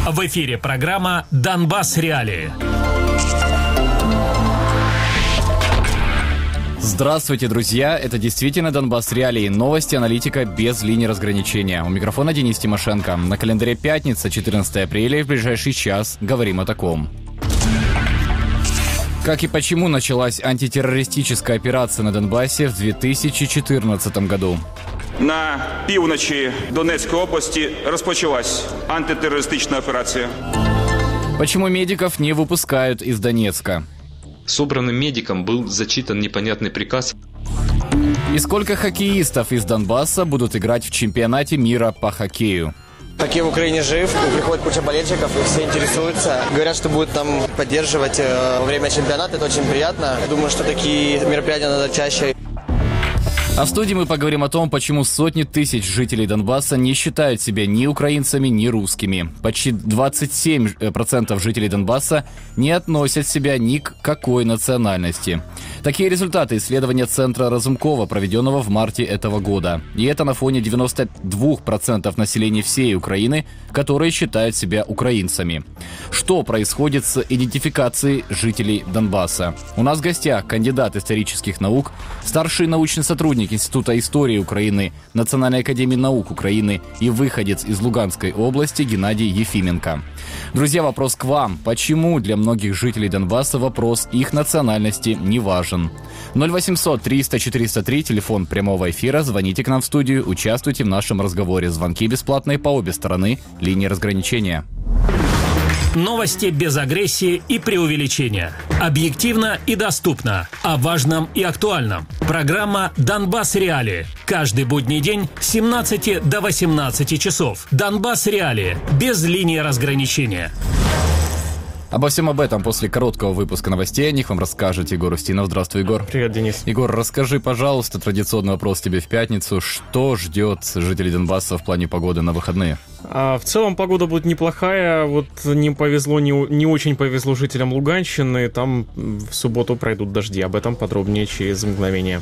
В эфире программа «Донбасс. Реалии». Здравствуйте, друзья! Это действительно «Донбасс. Реалии». Новости, аналитика без линии разграничения. У микрофона Денис Тимошенко. На календаре пятница, 14 апреля, и в ближайший час говорим о таком. Как и почему началась антитеррористическая операция на Донбассе в 2014 году? На півночі Донецької області розпочалась антитеррористична операція. Почему медиков не выпускают из Донецка? Собранным медикам был зачитан непонятный приказ. И сколько хоккеистов из Донбасса будут играть в чемпионате мира по хоккею? Хоккей в Украине жив, приходит куча болельщиков, и все интересуются. Говорят, что будут там поддерживать во время чемпионата, это очень приятно. Думаю, что такие мероприятия надо чаще. А в студии мы поговорим о том, почему сотни тысяч жителей Донбасса не считают себя ни украинцами, ни русскими. Почти 27% жителей Донбасса не относят себя ни к какой национальности. Такие результаты исследования Центра Разумкова, проведенного в марте этого года. И это на фоне 92% населения всей Украины, которые считают себя украинцами. Что происходит с идентификацией жителей Донбасса? У нас в гостях кандидат исторических наук, старший научный сотрудник Института истории Украины, Национальной академии наук Украины и выходец из Луганской области Геннадий Ефименко. Друзья, вопрос к вам. Почему для многих жителей Донбасса вопрос их национальности не важен? 0800 300 403, телефон прямого эфира. Звоните к нам в студию, участвуйте в нашем разговоре. Звонки бесплатные по обе стороны линии разграничения. Новости без агрессии и преувеличения. Объективно и доступно. О важном и актуальном. Программа «Донбасс. Реалии». Каждый будний день с 17 до 18 часов. «Донбасс. Реалии». Без линии разграничения. Обо всем об этом после короткого выпуска новостей. О них вам расскажет Егор Устинов. Здравствуй, Егор. Привет, Денис. Егор, расскажи, пожалуйста, традиционный вопрос тебе в пятницу. Что ждет жителей Донбасса в плане погоды на выходные? В целом погода будет неплохая. Вот не очень повезло жителям Луганщины. Там в субботу пройдут дожди. Об этом подробнее через мгновение.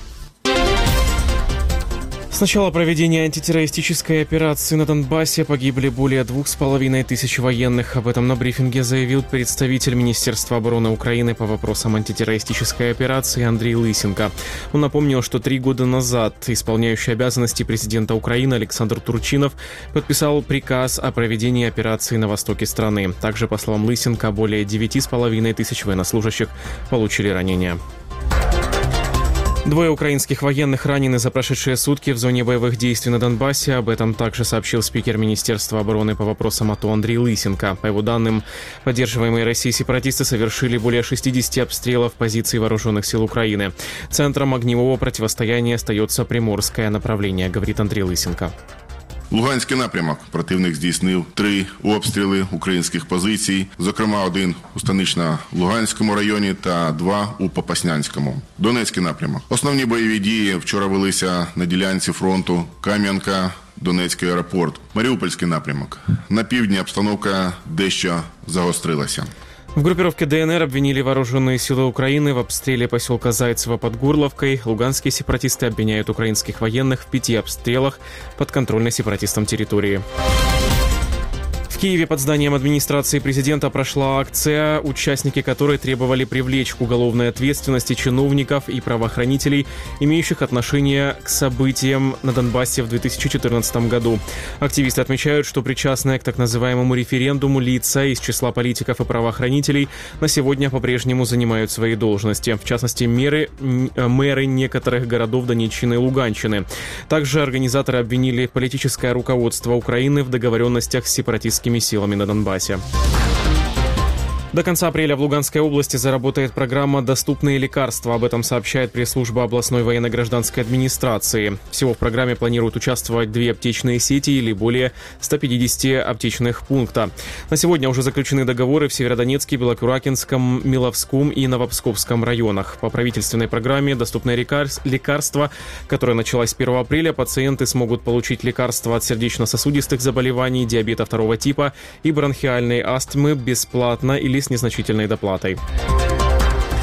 С начала проведения антитеррористической операции на Донбассе погибли более 2500 военных. Об этом на брифинге заявил представитель Министерства обороны Украины по вопросам антитеррористической операции Андрей Лысенко. Он напомнил, что 3 года назад исполняющий обязанности президента Украины Александр Турчинов подписал приказ о проведении операции на востоке страны. Также, по словам Лысенко, более 9500 военнослужащих получили ранения. 2 украинских военных ранены за прошедшие сутки в зоне боевых действий на Донбассе. Об этом также сообщил спикер Министерства обороны по вопросам АТО Андрей Лысенко. По его данным, поддерживаемые Россией сепаратисты совершили более 60 обстрелов позиций вооруженных сил Украины. Центром огневого противостояния остается Приморское направление, говорит Андрей Лысенко. Луганський напрямок. Противник здійснив 3 обстріли українських позицій, зокрема 1 у Станично-Луганському районі та 2 у Попаснянському. Донецький напрямок. Основні бойові дії вчора велися на ділянці фронту Кам'янка, Донецький аеропорт. Маріупольський напрямок. На півдні обстановка дещо загострилася. В группировке ДНР обвинили вооруженные силы Украины в обстреле поселка Зайцево под Горловкой. Луганские сепаратисты обвиняют украинских военных в 5 обстрелах подконтрольной сепаратистам территории. В Киеве под зданием администрации президента прошла акция, участники которой требовали привлечь к уголовной ответственности чиновников и правоохранителей, имеющих отношение к событиям на Донбассе в 2014 году. Активисты отмечают, что причастные к так называемому референдуму лица из числа политиков и правоохранителей на сегодня по-прежнему занимают свои должности. В частности, мэры некоторых городов Донеччины и Луганщины. Также организаторы обвинили политическое руководство Украины в договоренностях с сепаратистскими силами на Донбассе. До конца апреля в Луганской области заработает программа «Доступные лекарства». Об этом сообщает пресс-служба областной военно-гражданской администрации. Всего в программе планируют участвовать 2 аптечные сети или более 150 аптечных пунктов. На сегодня уже заключены договоры в Северодонецке, Белокуракинском, Миловском и Новопсковском районах. По правительственной программе «Доступные лекарства», которая началась 1 апреля, пациенты смогут получить лекарства от сердечно-сосудистых заболеваний, диабета 2 типа и бронхиальной астмы бесплатно или с незначительной доплатой.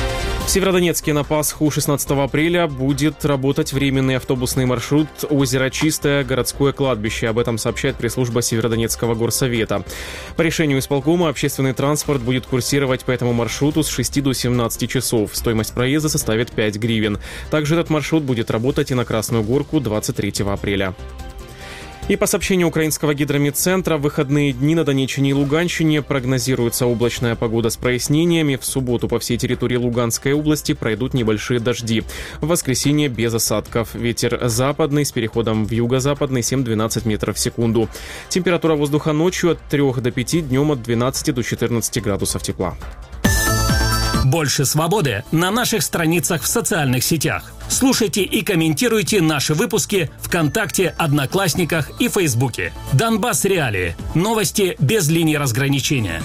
В Северодонецке на Пасху 16 апреля будет работать временный автобусный маршрут «Озеро Чистое. Городское кладбище». Об этом сообщает пресс-служба Северодонецкого горсовета. По решению исполкома общественный транспорт будет курсировать по этому маршруту с 6 до 17 часов. Стоимость проезда составит 5 гривен. Также этот маршрут будет работать и на Красную Горку 23 апреля. И по сообщению украинского гидрометцентра, в выходные дни на Донеччине и Луганщине прогнозируется облачная погода с прояснениями. В субботу по всей территории Луганской области пройдут небольшие дожди. В воскресенье без осадков. Ветер западный с переходом в юго-западный 7-12 метров в секунду. Температура воздуха ночью от 3 до 5, днем от 12 до 14 градусов тепла. Больше свободы на наших страницах в социальных сетях. Слушайте и комментируйте наши выпуски ВКонтакте, Одноклассниках и Фейсбуке. Донбасс Реалии. Новости без линии разграничения.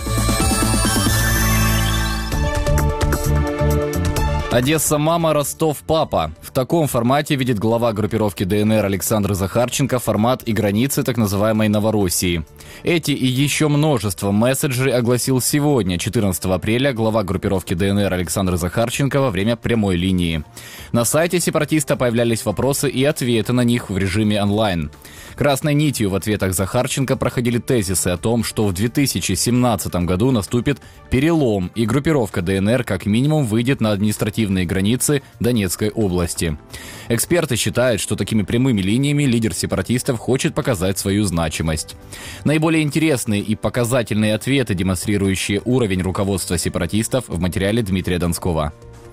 Одесса мама, Ростов папа. В таком формате видит глава группировки ДНР Александр Захарченко формат и границы так называемой Новороссии. Эти и еще множество месседжей огласил сегодня, 14 апреля, глава группировки ДНР Александр Захарченко во время прямой линии. На сайте сепаратиста появлялись вопросы и ответы на них в режиме онлайн. Красной нитью в ответах Захарченко проходили тезисы о том, что в 2017 году наступит перелом, и группировка ДНР как минимум выйдет на административные границы Донецкой области. Эксперты считают, что такими прямыми линиями лидер сепаратистов хочет показать свою значимость. Наиболее интересные и показательные ответы, демонстрирующие уровень руководства сепаратистов, в материале Дмитрия Донского.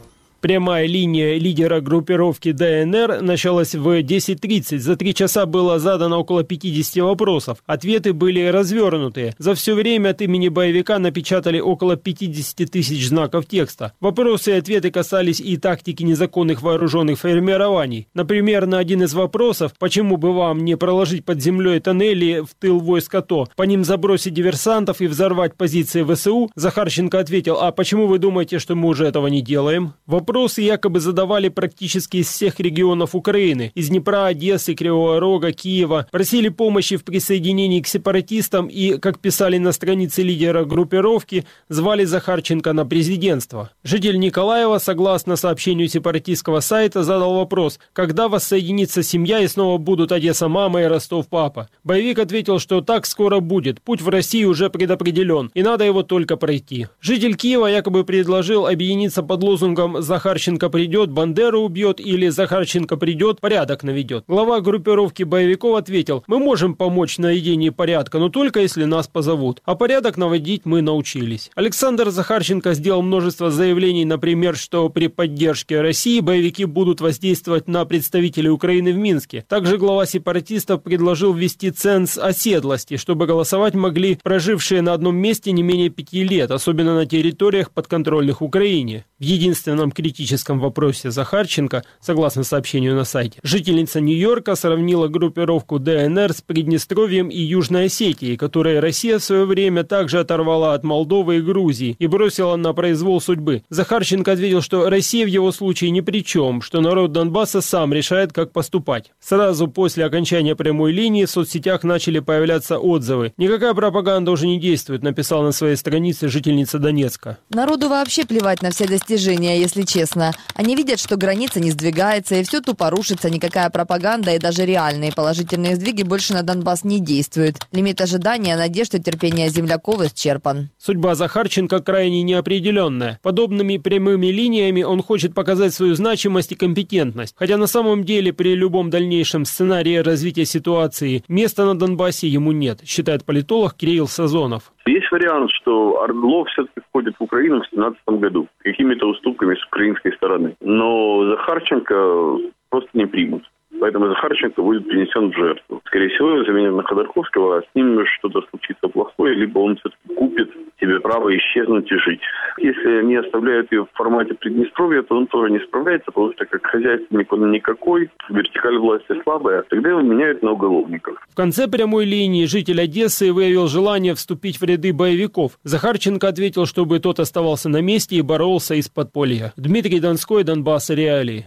Прямая линия лидера группировки ДНР началась в 10:30. За 3 часа было задано около 50 вопросов. Ответы были развернутые. За все время от имени боевика напечатали около 50 тысяч знаков текста. Вопросы и ответы касались и тактики незаконных вооруженных формирований. Например, на один из вопросов, почему бы вам не проложить под землей тоннели в тыл войск АТО, по ним забросить диверсантов и взорвать позиции ВСУ, Захарченко ответил: а почему вы думаете, что мы уже этого не делаем? Вопросы якобы задавали практически из всех регионов Украины. Из Днепра, Одессы, Кривого Рога, Киева. Просили помощи в присоединении к сепаратистам и, как писали на странице лидера группировки, звали Захарченко на президентство. Житель Николаева, согласно сообщению сепаратистского сайта, задал вопрос: когда воссоединится семья и снова будут Одесса мама и Ростов папа? Боевик ответил, что так скоро будет. Путь в Россию уже предопределен, и надо его только пройти. Житель Киева якобы предложил объединиться под лозунгом «Захарченко придет, Бандеру убьет» или «Захарченко придет, порядок наведет». Глава группировки боевиков ответил: мы можем помочь в наведении порядка, но только если нас позовут. А порядок наводить мы научились. Александр Захарченко сделал множество заявлений, например, что при поддержке России боевики будут воздействовать на представителей Украины в Минске. Также глава сепаратистов предложил ввести ценз оседлости, чтобы голосовать могли прожившие на одном месте не менее 5 лет, особенно на территориях, подконтрольных Украине. В единственном критическом вопросе Захарченко, согласно сообщению на сайте, жительница Нью-Йорка сравнила группировку ДНР с Приднестровьем и Южной Осетией, которые Россия в свое время также оторвала от Молдовы и Грузии и бросила на произвол судьбы. Захарченко ответил, что Россия в его случае ни при чем, что народ Донбасса сам решает, как поступать. Сразу после окончания прямой линии в соцсетях начали появляться отзывы. «Никакая пропаганда уже не действует», написала на своей странице жительница Донецка. Народу вообще плевать на все достижения, если честно. Они видят, что граница не сдвигается, и все тупо рушится, никакая пропаганда и даже реальные положительные сдвиги больше на Донбасс не действуют. Лимит ожидания, надежд и терпения земляков исчерпан. Судьба Захарченко крайне неопределенная. Подобными прямыми линиями он хочет показать свою значимость и компетентность. Хотя на самом деле при любом дальнейшем сценарии развития ситуации места на Донбассе ему нет, считает политолог Кирилл Сазонов. Есть вариант, что Ордлов все-таки входит в Украину в 2017 году какими-то уступками с украинской стороны. Но Захарченко просто не примут. Поэтому Захарченко будет принесен в жертву. Скорее всего, его заменят на Ходорковского, а с ним что-то случится плохое, либо он все-таки купит себе право исчезнуть и жить. Если они оставляют ее в формате Приднестровья, то он тоже не справляется, потому что как хозяйственник он никакой, вертикаль власти слабая, тогда его меняют на уголовников. В конце прямой линии житель Одессы выявил желание вступить в ряды боевиков. Захарченко ответил, чтобы тот оставался на месте и боролся из подполья. Дмитрий Донской, Донбасс Реалии.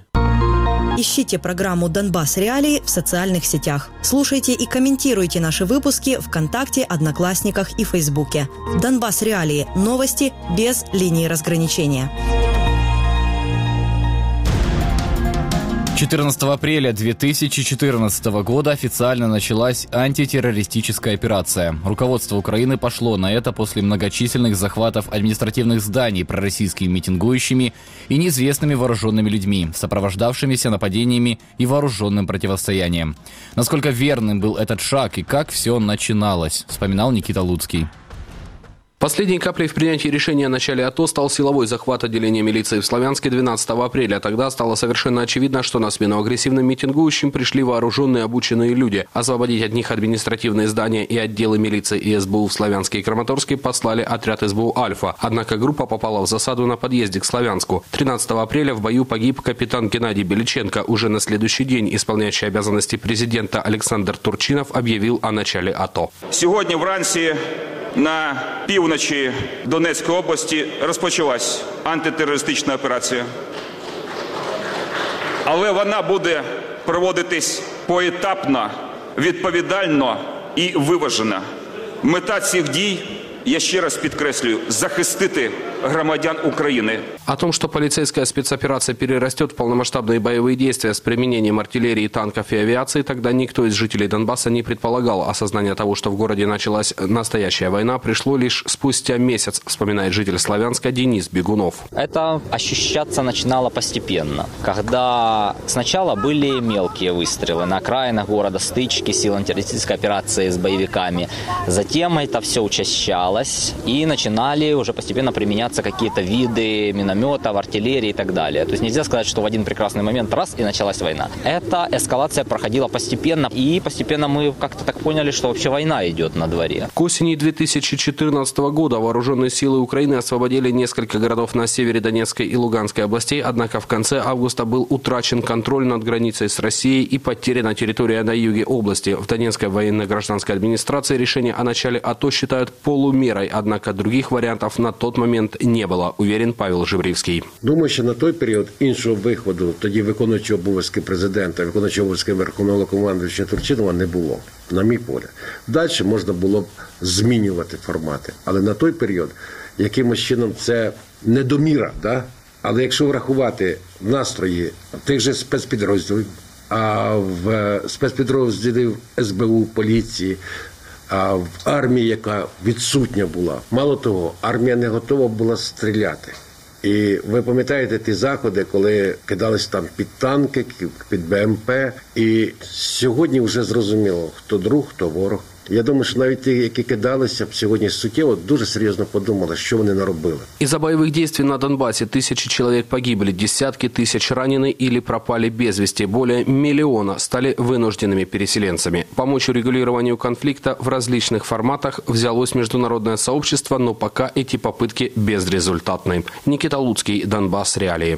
Ищите программу «Донбасс Реалии» в социальных сетях. Слушайте и комментируйте наши выпуски ВКонтакте, Одноклассниках и Фейсбуке. «Донбасс Реалии» – новости без линии разграничения. 14 апреля 2014 года официально началась антитеррористическая операция. Руководство Украины пошло на это после многочисленных захватов административных зданий пророссийскими митингующими и неизвестными вооруженными людьми, сопровождавшимися нападениями и вооруженным противостоянием. Насколько верным был этот шаг и как все начиналось, вспоминал Никита Луцкий. Последней каплей в принятии решения о начале АТО стал силовой захват отделения милиции в Славянске 12 апреля. Тогда стало совершенно очевидно, что на смену агрессивным митингующим пришли вооруженные обученные люди. Освободить от них административные здания и отделы милиции и СБУ в Славянске и Краматорске послали отряд СБУ «Альфа». Однако группа попала в засаду на подъезде к Славянску. 13 апреля в бою погиб капитан Геннадий Беличенко. Уже на следующий день исполняющий обязанности президента Александр Турчинов объявил о начале АТО. Сегодня вранці на півночі Донецької області розпочалась антитерористична операція. Але вона буде проводитись поетапно, відповідально і виважено. Мета цих дій, я ще раз підкреслюю, захистити громадян Украины. О том, что полицейская спецоперация перерастет в полномасштабные боевые действия с применением артиллерии, танков и авиации, тогда никто из жителей Донбасса не предполагал. Осознание того, что в городе началась настоящая война, пришло лишь спустя месяц, вспоминает житель Славянска Денис Бегунов. Это ощущаться начинало постепенно, когда сначала были мелкие выстрелы на окраинах города, стычки сил антитеррористической операции с боевиками. Затем это все учащалось и начинали уже постепенно применяться какие-то виды минометов, артиллерии и так далее. То есть нельзя сказать, что в один прекрасный момент раз и началась война. Эта эскалация проходила постепенно, и постепенно мы как-то так поняли, что вообще война идет на дворе. К осени 2014 года вооруженные силы Украины освободили несколько городов на севере Донецкой и Луганской областей, однако в конце августа был утрачен контроль над границей с Россией и потеряна территория на юге области. В Донецкой военно-гражданской администрации решение о начале АТО считают полумерой, однако других вариантов на тот момент не було, уверен Павел Живрівський. Думаю, що на той період іншого виходу, тоді виконуючого обов'язки президента, виконуючого обов'язки Верховного Головнокомандуючого Турчинова не було, на мій погляд. Далі можна було б змінювати формати, але на той період якимось чином це недоміра, да? Але якщо врахувати настрої тих же спецпідрозділів, а в спецпідрозділів СБУ, поліції, а в армії, яка відсутня була. Мало того, армія не готова була стріляти. І ви пам'ятаєте ті заходи, коли кидались там під танки, під БМП. І сьогодні вже зрозуміло, хто друг, хто ворог. Я думаю, що навіть ті, які кидалися б сьогодні суттєво, дуже серйозно подумали, що вони наробили. Из-за боевых действий на Донбассе тысячи человек погибли, десятки тысяч ранены или пропали без вести. Более миллиона стали вынужденными переселенцами. Помочь урегулированию конфликта в различных форматах взялось международное сообщество, но пока эти попытки безрезультатны. Никита Луцкий, Донбасс Реалии.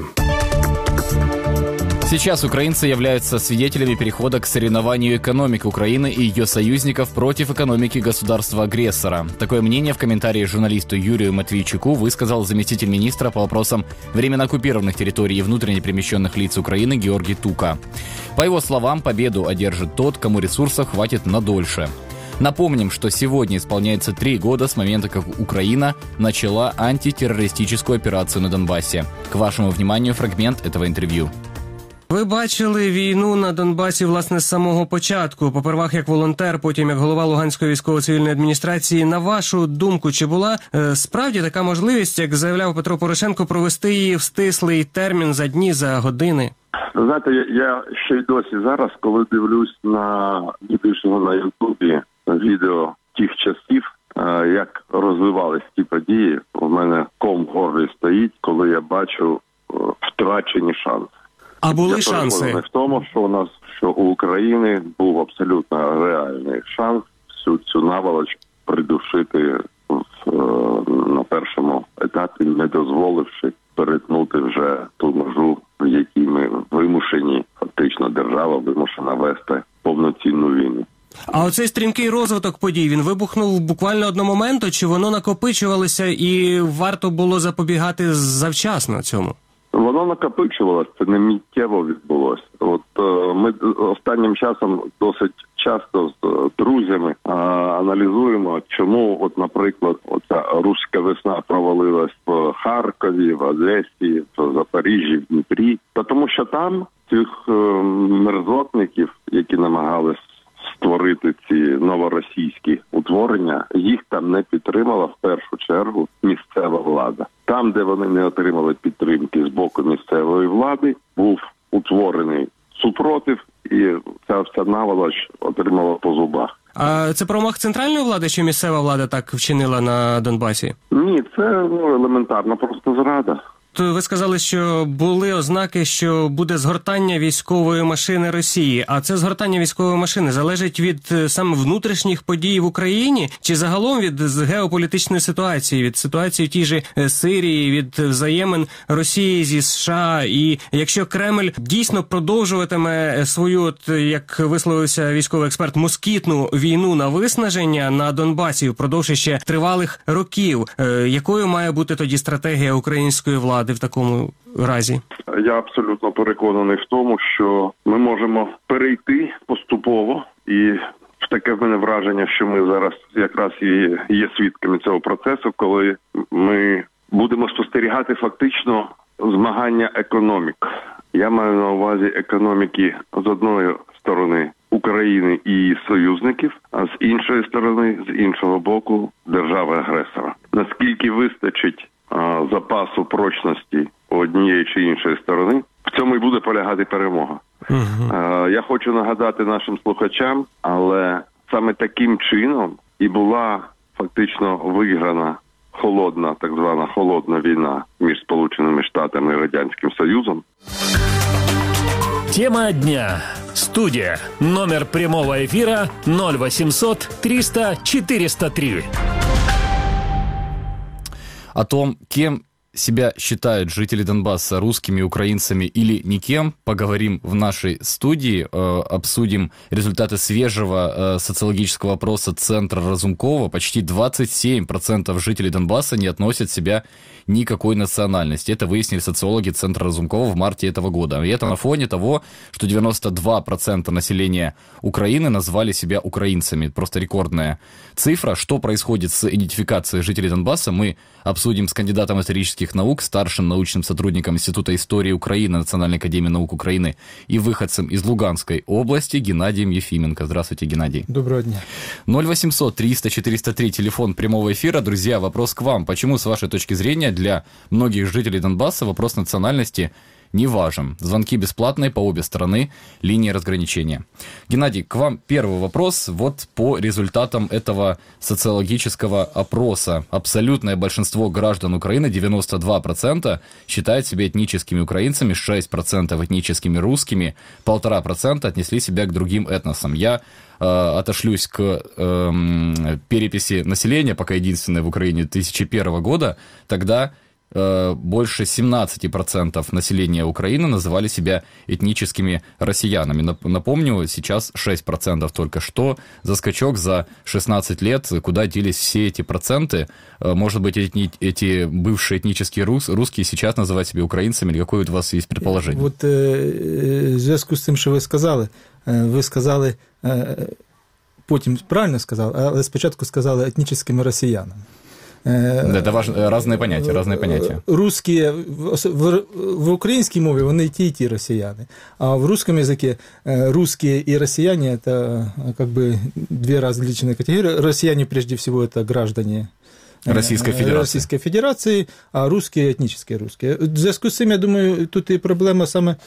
Сейчас украинцы являются свидетелями перехода к соревнованию экономик Украины и ее союзников против экономики государства-агрессора. Такое мнение в комментарии журналисту Юрию Матвейчуку высказал заместитель министра по вопросам временно оккупированных территорий и внутренне перемещенных лиц Украины Георгий Тука. По его словам, победу одержит тот, кому ресурсов хватит надольше. Напомним, что сегодня исполняется 3 года с момента, как Украина начала антитеррористическую операцию на Донбассе. К вашему вниманию фрагмент этого интервью. Ви бачили війну на Донбасі, власне, з самого початку. Попервах як волонтер, потім як голова Луганської військово-цивільної адміністрації. На вашу думку, чи була справді така можливість, як заявляв Петро Порошенко, провести її в стислий термін за дні, за години? Знаєте, я ще й досі зараз, коли дивлюсь на здебільшого на Ютубі відео тих часів, як розвивались ті події, у мене ком в горлі стоїть, коли я бачу втрачені шанси. А були шанси? Я в тому, що у України був абсолютно реальний шанс всю цю наволоч придушити на першому етапі, не дозволивши перетнути вже ту межу, в якій ми вимушені, фактично держава вимушена вести повноцінну війну. А оцей стрімкий розвиток подій, він вибухнув буквально одного моменту, чи воно накопичувалося і варто було запобігати завчасно цьому? Воно воно накопичувалося, це не миттєво відбулося. От ми останнім часом досить часто з друзями аналізуємо, чому, от, наприклад, оця руська весна провалилась в Харкові, в Одесі, в Запоріжжі, в Дніпрі. Тому що там цих мерзотників, які намагались створити ці новоросійські утворення, їх там не підтримала в першу чергу місцева влада. Там, де вони не отримали підтримки з боку місцевої влади, був утворений супротив, і ця вся наволоч отримала по зубах. А це промах центральної влади, чи місцева влада так вчинила на Донбасі? Ні, це елементарно просто зрада. То ви сказали, що були ознаки, що буде згортання військової машини Росії. А це згортання військової машини залежить від саме внутрішніх подій в Україні чи загалом від геополітичної ситуації, від ситуації в тій же Сирії, від взаємин Росії зі США? І якщо Кремль дійсно продовжуватиме свою, от як висловився військовий експерт, москітну війну на виснаження на Донбасі впродовж ще тривалих років, якою має бути тоді стратегія української влади в такому разі? Я абсолютно переконаний в тому, що ми можемо перейти поступово, і таке в мене враження, що ми зараз якраз і є свідками цього процесу, коли ми будемо спостерігати фактично змагання економік. Я маю на увазі економіки з одної сторони України і її союзників, а з іншої сторони, з іншого боку, держави-агресора. Наскільки вистачить запасу прочності однієї чи іншої сторони, в цьому і буде полягати перемога. Я хочу нагадати нашим слухачам, але саме таким чином і була фактично виграна холодна, так звана холодна війна між Сполученими Штатами і Радянським Союзом. Тема дня. Студия. Номер прямого эфира 0800 300 403. О том, кем себя считают жители Донбасса, русскими, украинцами или никем, поговорим в нашей студии, обсудим результаты свежего социологического опроса Центра Разумкова. Почти 27% жителей Донбасса не относят себя никакой национальности. Это выяснили социологи Центра Разумкова в марте этого года. И это на фоне того, что 92% населения Украины назвали себя украинцами. Просто рекордная цифра. Что происходит с идентификацией жителей Донбасса, мы обсудим с кандидатом исторических наук, старшим научным сотрудником Института истории Украины Национальной академии наук Украины и выходцем из Луганской области Геннадием Ефименко. Здравствуйте, Геннадий. Доброго дня. 0800 300 403, телефон прямого эфира. Друзья, вопрос к вам. Почему, с вашей точки зрения, для многих жителей Донбасса вопрос национальности не важен? Звонки бесплатные по обе стороны линии разграничения. Геннадий, к вам первый вопрос. Вот по результатам этого социологического опроса. Абсолютное большинство граждан Украины, 92%, считают себя этническими украинцами, 6% этническими русскими, 1,5% отнесли себя к другим этносам. Я отошлюсь к переписи населения, пока единственной в Украине 2001 года, тогда больше 17% населения Украины называли себя этническими россиянами. Напомню, сейчас 6% только. Что за скачок за 16 лет? Куда делись все эти проценты? Может быть, эти бывшие этнические русские сейчас называют себя українцями? Или какое у вас есть предположение? Вот в зв'язку з тим, що ви сказали, потім правильно сказали, але спочатку сказали етнічними росіянами. Это разные понятия. Русские, в українській мові вони і ті росіяни, а в русском языке русские и россияне – это как бы две различные категории. Россияне, прежде всего, это граждане Российской Федерации, а русские – этнические русские. В зв'язку з цим, я думаю, тут і проблема саме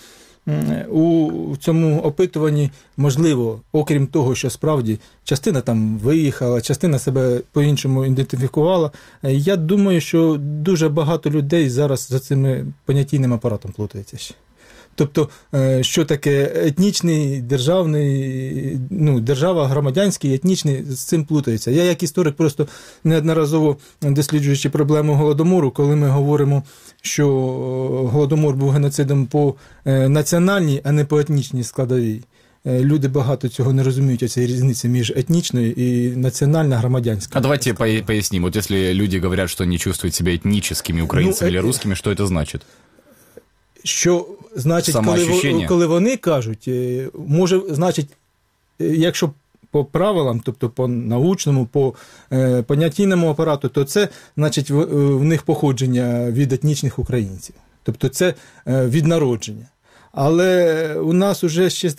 у цьому опитуванні, можливо, окрім того, що справді частина там виїхала, частина себе по-іншому ідентифікувала, я думаю, що дуже багато людей зараз за цим понятійним апаратом плутається ще. Тобто, що таке етнічний, державний, держава, громадянський, етнічний, з цим плутається. Я як історик просто неодноразово досліджуючи проблему Голодомору, коли ми говоримо, що Голодомор був геноцидом по національній, а не по етнічній складовій. Люди багато цього не розуміють, оцій різниці між етнічною і національно-громадянською. А давайте поясним. Вот если люди говорят, что они чувствуют себя этническими украинцами или русскими, что это значит? що значить, коли вони кажуть, може, значить, якщо по правилам, тобто по научному, по понятійному апарату, то це, значить, в них походження від етнічних українців. Тобто це від народження. Але у нас уже ще,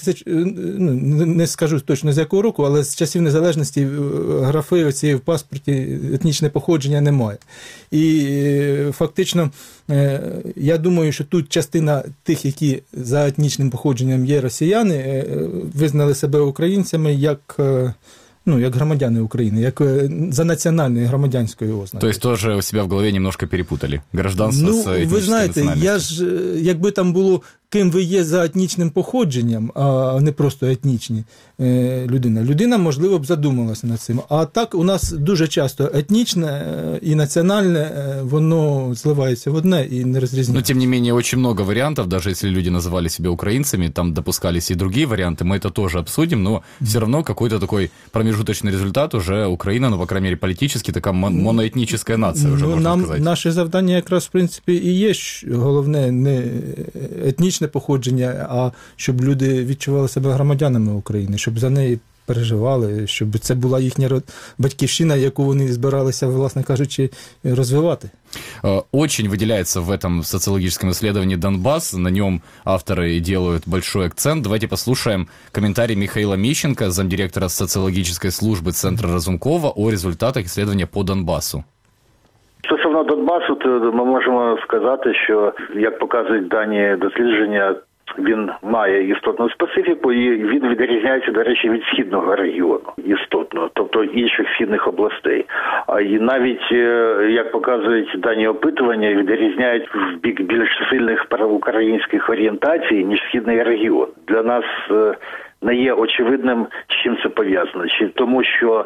не скажу точно з якого року, але з часів незалежності графи оцієї в паспорті етнічне походження немає. І фактично, я думаю, що тут частина тих, які за етнічним походженням є росіяни, визнали себе українцями як громадяни України, як за національною громадянською ознакою. То есть тоже у себя в голове немножко перепутали гражданство з етнічною національністю. Ви знаєте, якби там було, ким ви є за етнічним походженням, а не просто етнічні людина. Людина, можливо, б задумалася над цим. А так у нас дуже часто етнічне і національне, воно зливається в одне і не розрізняється. Но, тем не менее, очень много вариантов, даже если люди называли себя украинцами, там допускались и другие варианты, мы это тоже обсудим, но все равно какой-то такой промежуточный результат уже Украина, по крайней мере, политически, такая моноэтническая нация уже, можно сказать. Наше завдання якраз, в принципі, і є головне не етнічне походження, а щоб люди відчували себе громадянами України, щоб за неї переживали, щоб це була їхня батьківщина, яку вони збиралися, власне кажучи, розвивати. Очень выделяется в этом социологическом исследовании Донбасс, на нем авторы делают большой акцент. Давайте послушаем комментарий Михаила Мищенко, замдиректора социологической службы Центра Разумкова, о результатах исследования по Донбассу. Стосовно Донбасу, то ми можемо сказати, що, як показують дані дослідження, він має істотну специфіку і він відрізняється, до речі, від східного регіону істотно, тобто інших східних областей. І навіть, як показують дані опитування, відрізняють в бік більш сильних проукраїнських орієнтацій, ніж східний регіон. Для нас не є очевидним, з чим це пов'язано. Чи тому, що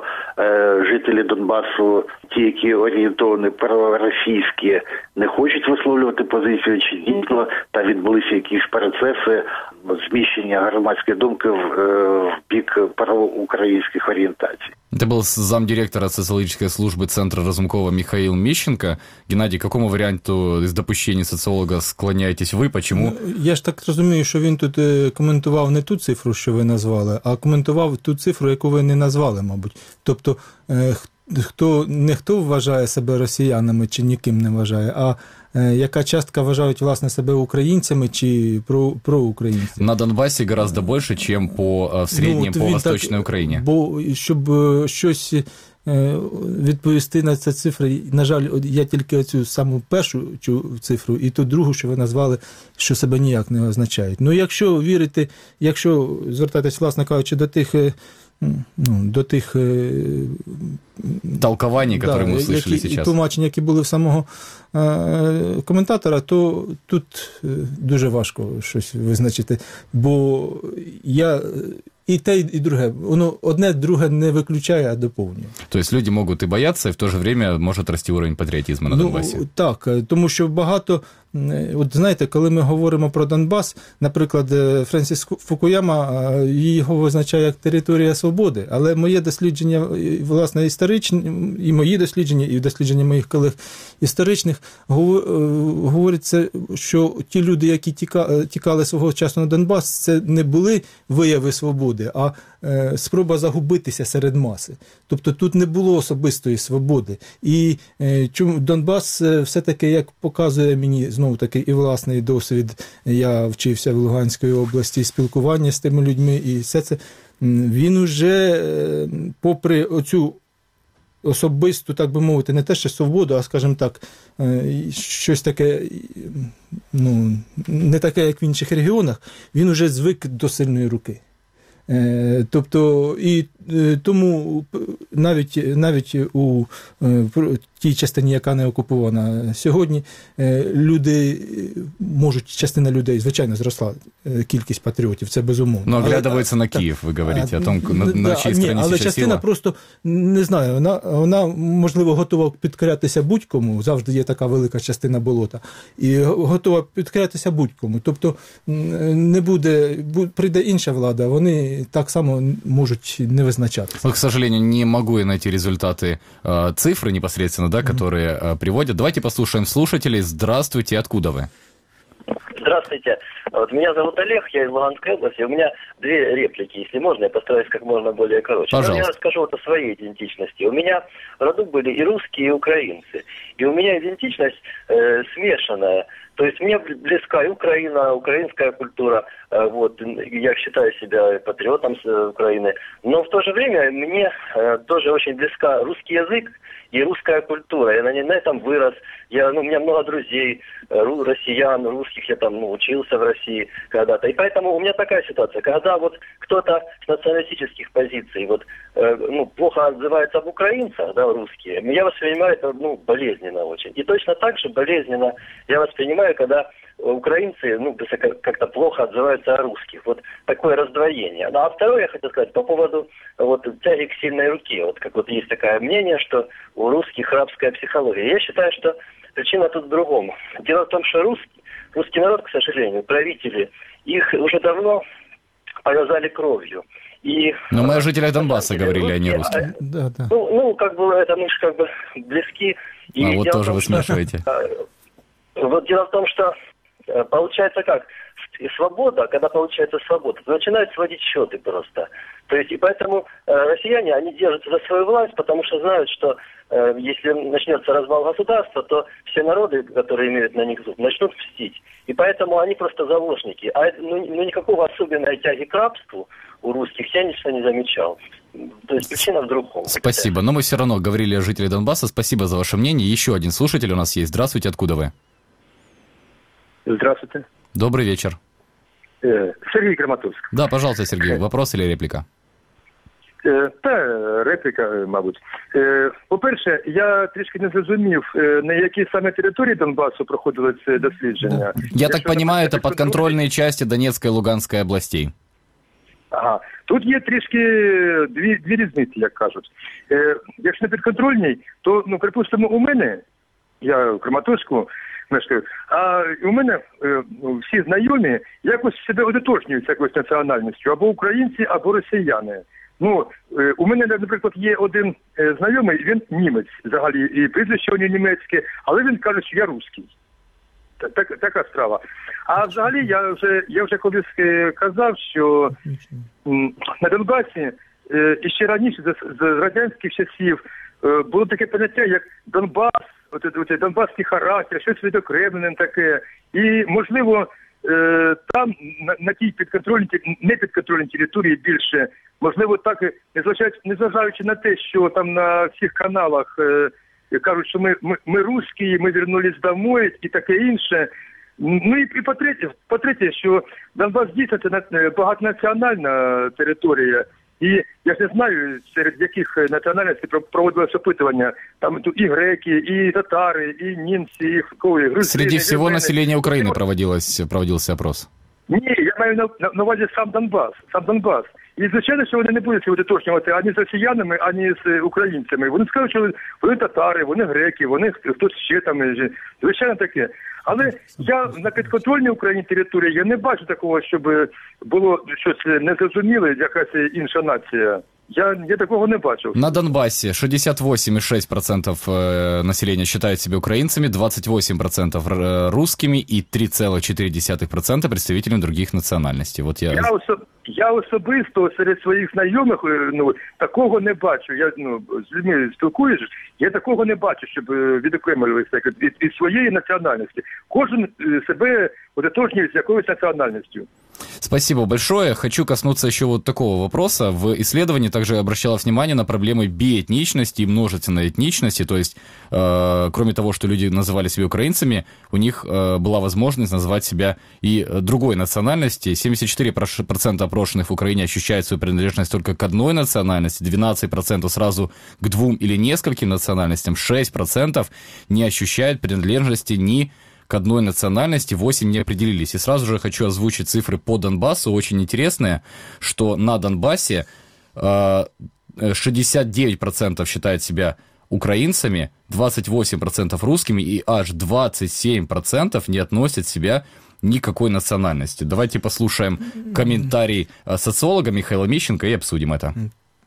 жителі Донбасу, ті, які орієнтовані проросійські, не хочуть висловлювати позицію, чи дійсно там відбулися якісь процеси зміщення громадської думки в бік проукраїнських орієнтацій. Это был замдиректора социологической службы Центра Разумкова Михаил Мищенко. Геннадий, к какому варианту из допущений социолога склоняетесь ви? Почему? Я ж так розумію, що він тут коментував не ту цифру, що ви назвали, а коментував ту цифру, яку ви не назвали, мабуть. Тобто, хто вважає себе росіянами чи ніким не вважає, а яка частка вважають, власне, себе українцями чи проукраїнцями. На Донбасі гораздо більше, ніж в середньому по Восточній Україні. Бо щоб щось відповісти на ці цифри, на жаль, я тільки оцю саму першу цифру і ту другу, що ви назвали, що себе ніяк не означають. Ну, якщо вірити, якщо звертатись, власне кажучи, до тих толкований, які ми услышали зараз. І тлумачень, які були в самого коментатора, то тут дуже важко щось визначити, бо я і те, і друге, воно одне друге не виключає, а доповнює. Тобто люди можуть і боятися, і в то же время може рости уровень патріотизму на Донбасі. Так, тому що багато, от знаєте, коли ми говоримо про Донбас, наприклад, Френсіс Фукуяма, його визначає як територія свободи, але моє дослідження, власне, історичне, і мої дослідження, і дослідження моїх колег історичних, говориться, що ті люди, які тікали свого часу на Донбас, це не були вияви свободи, а спроба загубитися серед маси. Тобто тут не було особистої свободи. І чому Донбас все-таки, як показує мені, знову-таки, і власний досвід, я вчився в Луганській області, спілкування з тими людьми, і все це, він уже, попри оцю особисту, так би мовити, не те, що свободу, а, скажімо так, щось таке, не таке, як в інших регіонах, він уже звик до сильної руки. Тобто, і тому навіть у тій частині, яка не окупована сьогодні, люди можуть, частина людей, звичайно, зросла кількість патріотів, це безумовно. Ну, оглядаються на Київ, ви говорите, о тому, на чиїй стороні але частина сила. Просто, не знаю, вона, можливо, готова підкорятися будь-кому, завжди є така велика частина болота, і готова підкорятися будь-кому. Тобто, не буде, прийде інша влада, вони так само можуть не визначатися. К сожалению, не могу я найти результаты цифры непосредственно, да, которые приводят. Давайте послушаем слушателей. Здравствуйте, откуда вы? Здравствуйте. Вот меня зовут Олег, я из Луганской области. У меня 2 реплики, если можно, я постараюсь как можно более короче. Пожалуйста. Я расскажу вот о своей идентичности. У меня в роду были и русские, и украинцы. И у меня идентичность смешанная. То есть мне близка и Украина, украинская культура. Вот, я считаю себя патриотом Украины. Но в то же время мне тоже очень близка русский язык и русская культура. Я на этом вырос. У меня много друзей, россиян, русских. Я там учился в России когда-то. И поэтому у меня такая ситуация. Когда вот кто-то с националистических позиций плохо отзывается об украинцах, да, русские, я воспринимаю это болезненно очень. И точно так же болезненно я воспринимаю, когда украинцы как-то плохо отзываются о русских. Вот такое раздвоение. А второе я хотел сказать по поводу тяги к сильной руке. Вот как есть такое мнение, что у русских рабская психология. Я считаю, что причина тут в другом. Дело в том, что русский народ, к сожалению, правители, их уже давно повязали кровью. Но мы о жителях Донбасса говорили, а не русских. Да. Это мы же близки. И вот тоже вы смешиваете. Вот дело в том, что получается как? Свобода, когда получается свобода, начинают сводить счеты просто. То есть, и поэтому россияне, они держатся за свою власть, потому что знают, что если начнется развал государства, то все народы, которые имеют на них зуб, начнут мстить. И поэтому они просто заложники. А никакого особенной тяги к рабству у русских я ничего не замечал. То есть причина в другом. Спасибо. Но мы все равно говорили о жителях Донбасса. Спасибо за ваше мнение. Еще один слушатель у нас есть. Здравствуйте, откуда вы? Здравствуйте. Добрый вечер. Сергій Краматорськ. Да, пожалуйста, Сергій. Вопрос или реплика? Та репліка, мабуть. По-перше, я трішки не зрозумів, на якій саме території Донбасу проходило це дослідження. Я так понимаю, это подконтрольные части Донецкой и Луганской областей. Ага. Тут є трішки дві різниці, як кажуть. Якщо не підконтрольний, то, припустимо, у мене, я в Краматорську мешкаю, а у мене всі знайомі якось себе ототожнюють з якоюсь національністю, або українці, або росіяни. У мене, наприклад, є один знайомий, він німець взагалі, і прізвище у нього німецьке, але він каже, що я русський. Така справа. А взагалі, я вже колись казав, що на Донбасі іще раніше, з радянських часів, було таке поняття, як Донбас, донбаський характер, щось відокремлене таке. І, можливо, там, на тій непідконтрольній території більше, можливо, так, незважаючи на те, що там на всіх каналах кажуть, що ми русські, ми вернулись домой і таке інше. І по-третє, що Донбас дійсно це багатонаціональна територія. І я ж не знаю, серед яких національностей проводилось опитування. Там і греки, і татари, і німці, і грузини. Среди всего населения Украины проводился опрос. Ні, я маю на увазі сам Донбас. І, звичайно, що вони не будуть уточнювати ані з росіянами, ані з українцями. Вони скажуть, що вони татари, вони греки, вони хтось ще там. Звичайно таке. Але я на підконтрольній Україні території, я не бачу такого, щоб було щось незрозуміле, якась інша нація. Я такого не бачив. На Донбассе 68,6% населения считают себя украинцами, 28% русскими и 3,4% представителями других национальностей. Вот я особисто серед своїх знайомих такого не бачу. Я з людьми спілкуюсь, я такого не бачу, щоб відокремлюватися від своєї національності. Кожен себе ототожнює з якоюсь національністю. Спасибо большое. Хочу коснуться еще вот такого вопроса. В исследовании также обращалось внимание на проблемы биэтничности и множественной этничности. То есть, кроме того, что люди называли себя украинцами, у них была возможность называть себя и другой национальности. 74% опрошенных в Украине ощущают свою принадлежность только к одной национальности, 12% сразу к двум или нескольким национальностям, 6% не ощущают принадлежности ни к одной национальности, 8 не определились. И сразу же хочу озвучить цифры по Донбассу, очень интересные, что на Донбассе 69% считают себя украинцами, 28% русскими и аж 27% не относят себя никакой национальности. Давайте послушаем комментарий социолога Михаила Мищенко и обсудим это.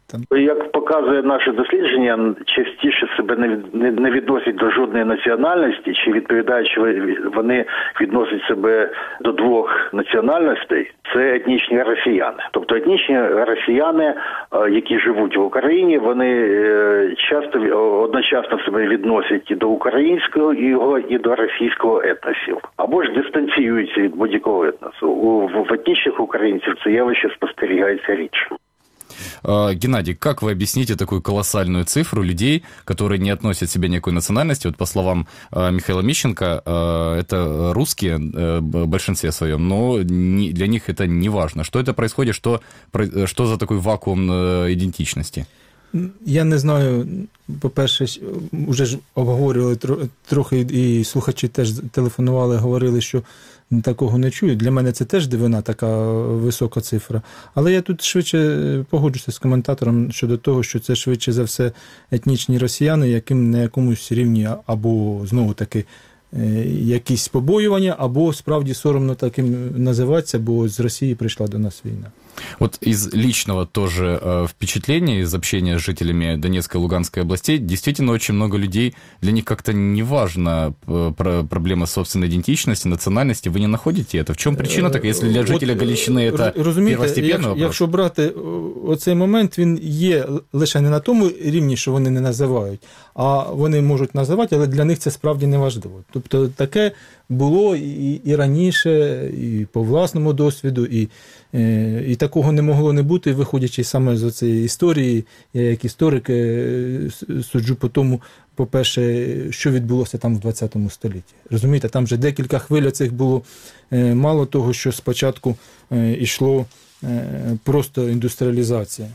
там. Як показує наше дослідження, частіше себе не відносять до жодної національності, чи відповідаючи вони відносять себе до двох національностей, це етнічні росіяни. Тобто етнічні росіяни, які живуть в Україні, вони часто одночасно себе відносять і до українського, і до російського етносів. Або ж дистанціюються від будь-якого етносу. В етнічних українців це явище спостерігається рідше. Геннадий, как вы объясните такую колоссальную цифру людей, которые не относят себя никакой национальности? Вот по словам Михаила Мищенко, это русские в большинстве своем, но для них это не важно. Что это происходит, что за такой вакуум идентичности? Я не знаю, по-перше, вже ж обговорювали трохи, і слухачі теж телефонували, говорили, що такого не чують. Для мене це теж дивина, така висока цифра. Але я тут швидше погоджуся з коментатором щодо того, що це швидше за все етнічні росіяни, яким на якомусь рівні або, знову-таки, якісь побоювання, або справді соромно таким називатися, бо з Росії прийшла до нас війна. Вот из личного тоже впечатления, из общения с жителями Донецкой и Луганской областей, действительно очень много людей, для них как-то не важна проблема собственной идентичности, национальности. Вы не находите это? В чем причина так, если для жителя Галичини это первостепенний вопрос? Якщо брати оцей момент, він є лише не на тому рівні, що вони не називають, а вони можуть називати, але для них це справді не важливо. Тобто таке було і раніше, і по власному досвіду, і такого не могло не бути, виходячи саме з цієї історії. Я як історик суджу по тому, по-перше, що відбулося там в 20 столітті. Розумієте, там вже декілька хвиль цих було. Мало того, що спочатку йшло просто індустріалізація.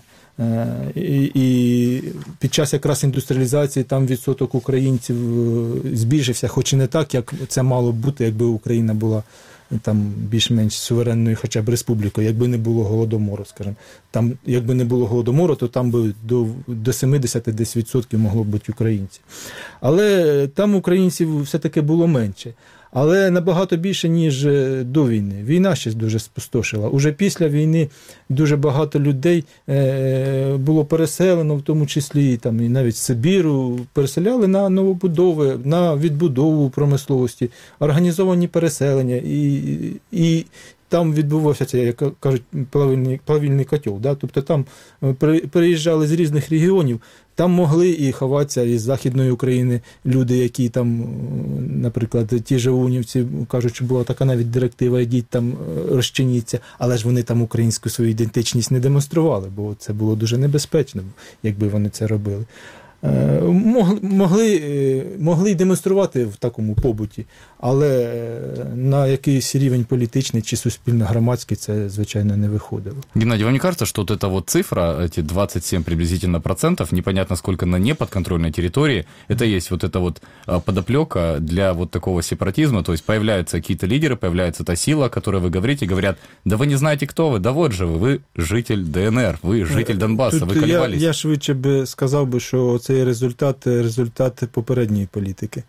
І під час якраз індустріалізації там відсоток українців збільшився, хоч і не так, як це мало б бути, якби Україна була там більш-менш суверенною хоча б республікою, якби не було Голодомору, скажімо. Там, якби не було Голодомору, то там би до 70% могло б бути українців. Але там українців все-таки було менше. Але набагато більше, ніж до війни. Війна ще дуже спустошила. Уже після війни дуже багато людей було переселено, в тому числі там, і навіть з Сибіру, переселяли на новобудови, на відбудову промисловості, організовані переселення. І там відбувався це, як кажуть, плавильний котел. Да? Тобто там приїжджали з різних регіонів, там могли і ховатися із Західної України люди, які там, наприклад, ті же унівці, кажуть, що була така навіть директива, йдіть там, розчиніться, але ж вони там українську свою ідентичність не демонстрували, бо це було дуже небезпечно, якби вони це робили. Могли й демонструвати в такому побуті, але на якийсь рівень політичний чи суспільно-громадський це, звичайно, не виходило. Геннадий, вам не кажется, что вот эта вот цифра, эти 27 приблизительно процентов, непонятно сколько на неподконтрольной территории, это есть вот эта вот подоплека для вот такого сепаратизма, то есть появляются какие-то лидеры, появляется та сила, о которой вы говорите, говорят, да вы не знаете, кто вы, да вот же вы житель ДНР, вы житель Донбасса, тут вы колебались. Я швидше би сказав би, що цей результат попередньої політики.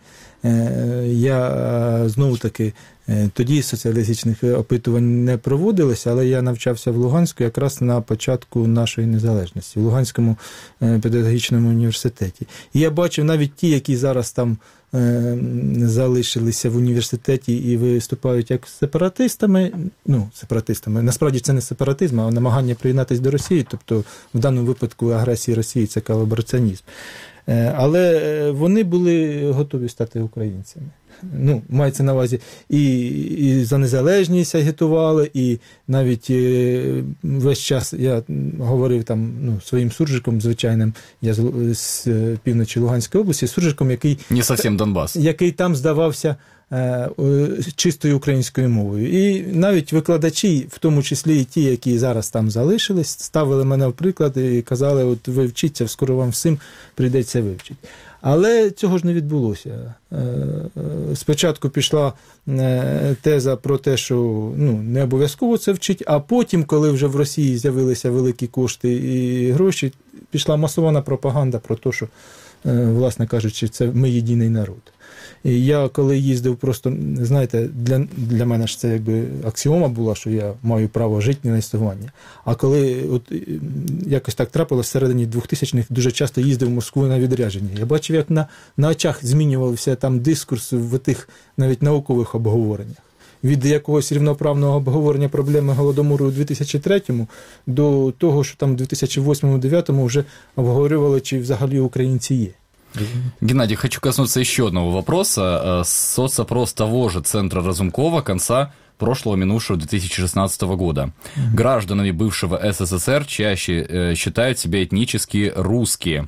Я, знову-таки, тоді соціологічних опитувань не проводилося, але я навчався в Луганську якраз на початку нашої незалежності, в Луганському педагогічному університеті. І я бачив навіть ті, які зараз там залишилися в університеті і виступають як сепаратистами, насправді це не сепаратизм, а намагання приєднатися до Росії, тобто в даному випадку агресії Росії це колабораціонізм. Але вони були готові стати українцями. Мається на увазі, і за незалежність агітували, і навіть весь час я говорив там своїм суржиком звичайним, я з півночі Луганської області, суржиком, який не зовсім Донбас, який там здавався чистою українською мовою. І навіть викладачі, в тому числі і ті, які зараз там залишились, ставили мене в приклад і казали, от ви вчіться, скоро вам всім прийдеться вивчити. Але цього ж не відбулося. спочатку пішла теза про те, що не обов'язково це вчить, а потім, коли вже в Росії з'явилися великі кошти і гроші, пішла масована пропаганда про те, що, власне кажучи, це ми єдиний народ. І я коли їздив, просто, знаєте, для мене ж це якби аксіома була, що я маю право жити на існування. А коли от якось так трапилось, всередині 2000-х дуже часто їздив в Москву на відрядження. Я бачив, як на очах змінювався там дискурс в тих навіть наукових обговореннях. Від якогось рівноправного обговорення проблеми Голодомору у 2003-му до того, що там у 2008-2009 вже обговорювали, чи взагалі українці є. Геннадий, хочу коснуться еще одного вопроса. Соцопрос того же Центра Разумкова конца прошлого минувшего 2016 года. Гражданами бывшего СССР чаще считают себя этнически русские.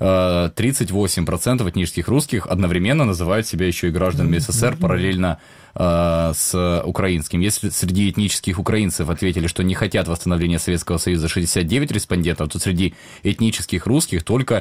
38% этнических русских одновременно называют себя еще и гражданами СССР параллельно с украинским. Если среди этнических украинцев ответили, что не хотят восстановления Советского Союза 69 респондентов, то среди этнических русских только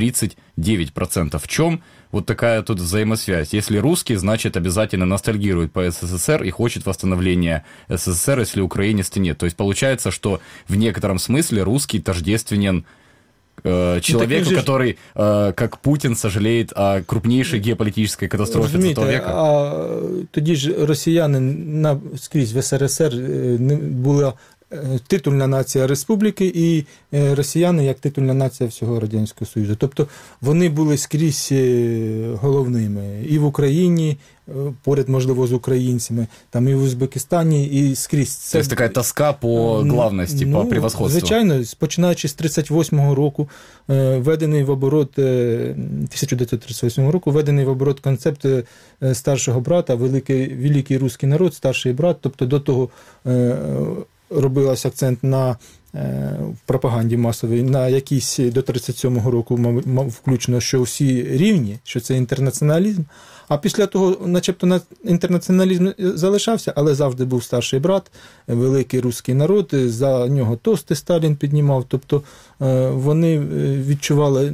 39%. В чем вот такая тут взаимосвязь? Если русский, значит, обязательно ностальгирует по СССР и хочет восстановления СССР, если украинец-то нет. То есть получается, что в некотором смысле русский тождественен человеку, который, как Путин, сожалеет о крупнейшей геополітичній катастрофі XX века. А тоді ж росіяни скрізь в СРСР була титульна нація республіки і росіяни як титульна нація всього Радянського Союзу. Тобто вони були скрізь головними і в Україні, поряд, можливо, з українцями, там і в Узбекистані, і скрізь. Тобто така тоска по главності, по превосходству. Звичайно, починаючи з 1938 року, введений в оборот, 1938 року, введений в оборот концепт старшого брата, великий русський народ, старший брат, тобто до того робилось акцент на в пропаганді масовій, на якісь до 37-го року, включно, що всі рівні, що це інтернаціоналізм, а після того, начебто, інтернаціоналізм залишався, але завжди був старший брат, великий русський народ, за нього тости Сталін піднімав, тобто вони відчували,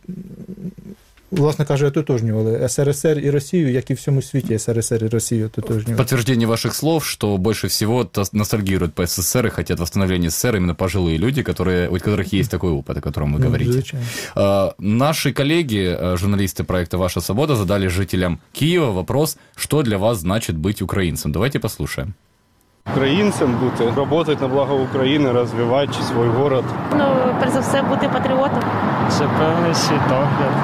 власне кажучи, ототожнювали СРСР и Россию, як и в всем свете СРСР и Россию ототожнювали. Подтверждение ваших слов, что больше всего ностальгируют по СССР и хотят восстановления СССР именно пожилые люди, у которых есть такой опыт, о котором вы говорите. Наши коллеги, журналисты проекта «Ваша свобода», задали жителям Киева вопрос, что для вас значит быть украинцем. Давайте послушаем. Українцем бути, працювати на благо України, розвивати свій город. Перш за все, бути патріотом. Це певний світогляд.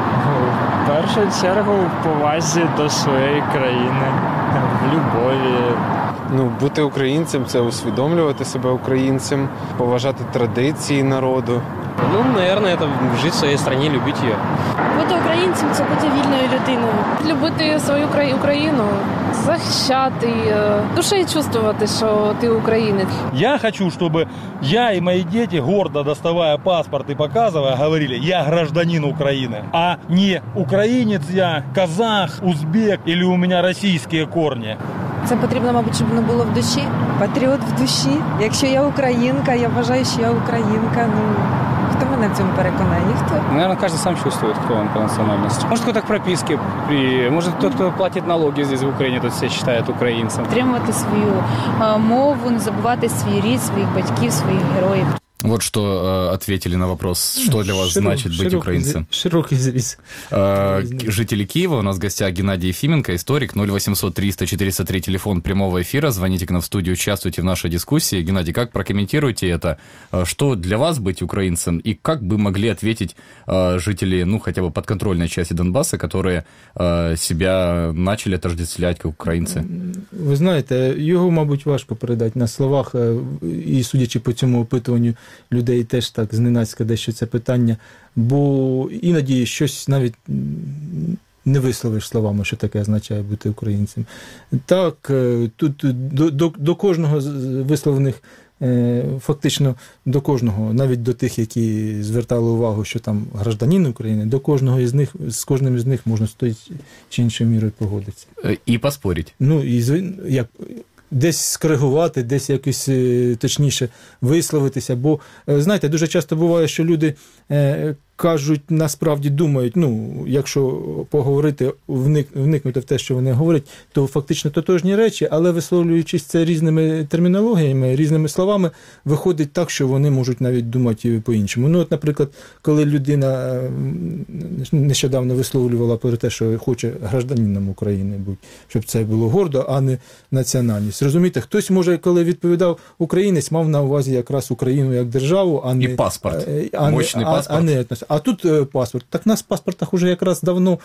В першу чергу в повазі до своєї країни, в любові. Бути українцем – це усвідомлювати себе українцем, поважати традиції народу. Наверное, это жить в своей стране, любить ее. Бути українцем – це бути вільною людиною. Любити свою Україну, захищати, душею чувствувати, що ти українець. Я хочу, чтобы я и мои дети, гордо доставая паспорт и показывая, говорили: я гражданин Украины, а не украинец я, казах, узбек или у меня российские корни. Це потрібно, мабуть, щоб воно було в душі. Патріот в душі. Якщо я українка, я вважаю, що я українка. Хто мене в цьому переконає? Ніхто. Наверное, каждый сам чувствует, кто он по национальности. Может, кто-то к прописке, может, тот, кто платит налоги здесь в Украине, тот себя считает украинцем. Підтримувати свою мову, не забувати свій рід, своїх батьків, своїх героїв. Вот что ответили на вопрос, что для вас значит быть украинцем. Широкий зрез. Жители Киева, у нас в гостях Геннадий Ефименко, историк, 0800-300-403, телефон прямого эфира, звоните к нам в студию, участвуйте в нашей дискуссии. Геннадий, как прокомментируете это? Что для вас быть украинцем? И как бы могли ответить жители, хотя бы подконтрольной части Донбасса, которые себя начали отождествлять как украинцы? Ви знаєте, його, мабуть, важко передати на словах, і судячи по цьому опитуванню, людей теж так зненацька дещо це питання, бо іноді щось навіть не висловиш словами, що таке означає бути українцем. Так, тут до кожного з висловлених, фактично до кожного, навіть до тих, які звертали увагу, що там гражданин України, до кожного із них, з кожним із них можна з тою чи іншою мірою погодитися. І поспорити. Як десь скоригувати, десь якось точніше висловитися. Бо, знаєте, дуже часто буває, що люди кажуть, насправді думають, якщо поговорити, вникнути в те, що вони говорять, то фактично тотожні речі, але висловлюючись це різними термінологіями, різними словами, виходить так, що вони можуть навіть думати по-іншому. От, наприклад, коли людина нещодавно висловлювала про те, що хоче гражданином України бути, щоб це було гордо, а не національність. Розумієте, хтось, може, коли відповідав українець, мав на увазі якраз Україну як державу, а не... І паспорт. Мощний паспорт. А не а тут паспорт. Так в нас в паспортах уже якраз давно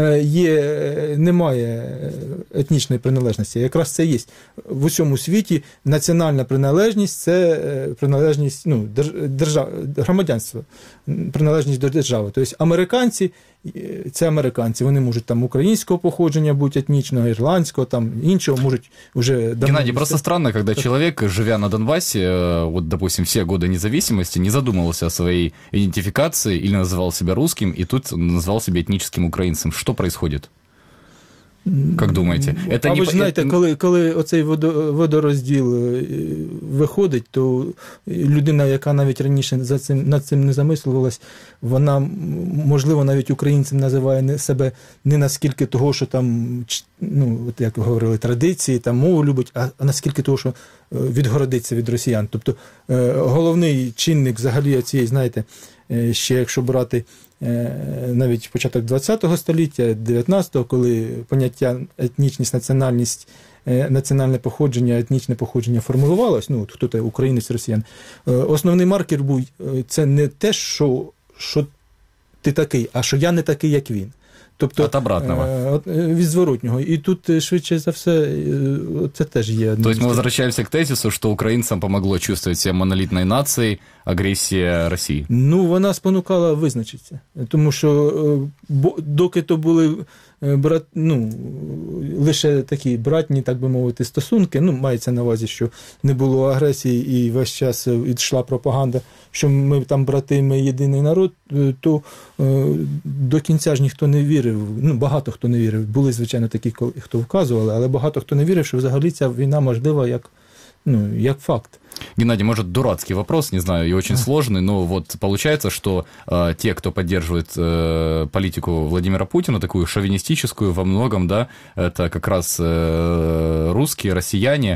немає етнічної приналежності. Якраз це є. В усьому світі національна приналежність – це приналежність громадянства, приналежність до держави. Тобто американці – це американці. Вони можуть там українського походження бути етнічного, ірландського, там іншого, можуть уже... Геннадий, просто странно, когда человек, живя на Донбассе, вот, допустим, все годы независимости, не задумывался о своей идентификации или называл себя русским, и тут назвал себя этническим украинцем. Что происходит? Як думаєте? Ви ж знаєте, коли оцей водорозділ виходить, то людина, яка навіть раніше над цим не замислювалась, вона, можливо, навіть українцем називає себе не наскільки того, що там, от як говорили, традиції, там мову любить, а наскільки того, що відгородиться від росіян. Тобто головний чинник взагалі цієї, знаєте, ще якщо брати навіть початок ХХ століття, 19-го, коли поняття етнічність, національність, національне походження, етнічне походження формулювалось, хто це українець, росіян, основний маркер був, це не те, що ти такий, а що я не такий, як він. Тобто, от обратного. Від зворотнього. І тут, швидше за все, це теж є. То есть мы возвращаемся к тезису, что украинцам помогло чувствовать себя монолитной нацией агресія Росії? Вона спонукала визначитися. Тому що доки то були лише такі братні, так би мовити, стосунки, мається на увазі, що не було агресії і весь час йшла пропаганда, що ми там брати, ми єдиний народ, то до кінця ж ніхто не вірив, багато хто не вірив. Були, звичайно, такі, хто вказували, але багато хто не вірив, що взагалі ця війна можлива як факт. Геннадий, может, дурацкий вопрос, не знаю, и очень сложный, но вот получается, что те, кто поддерживает политику Владимира Путина, такую шовинистическую во многом, да, это как раз русские, россияне.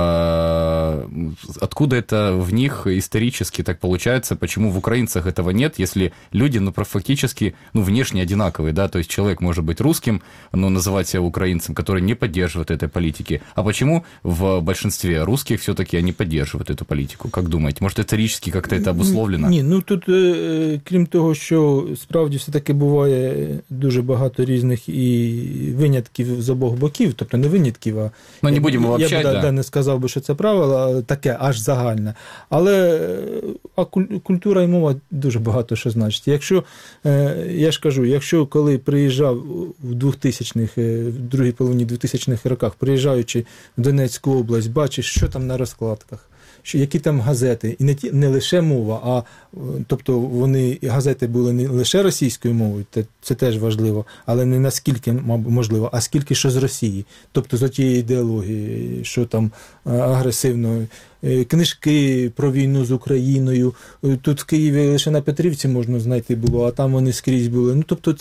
Откуда это в них исторически так получается? Почему в украинцах этого нет, если люди, фактически, внешне одинаковые, да, то есть человек может быть русским, но называть себя украинцем, который не поддерживает этой политики. А почему в большинстве русских все-таки они поддерживают эту политику? Как думаете? Может, исторически как-то это обусловлено? Ні, тут, крім того, що справді все-таки буває дуже багато різних і винятків з обох боків, тобто не винятків, а... не будемо обобщати, я не сказав би, що це правило, таке аж загальне. Але культура і мова дуже багато що значить. Якщо, я ж кажу, якщо коли приїжджав в 2000-х, в другій половині 2000-х роках, приїжджаючи в Донецьку область, бачиш, що там на розкладках, які там газети, і не лише мова, а тобто газети були не лише російською мовою, це теж важливо, але не наскільки можливо, а скільки що з Росії, тобто з тієї ідеології, що там агресивно, книжки про війну з Україною, тут в Києві лише на Петрівці можна знайти було, а там вони скрізь були. Тобто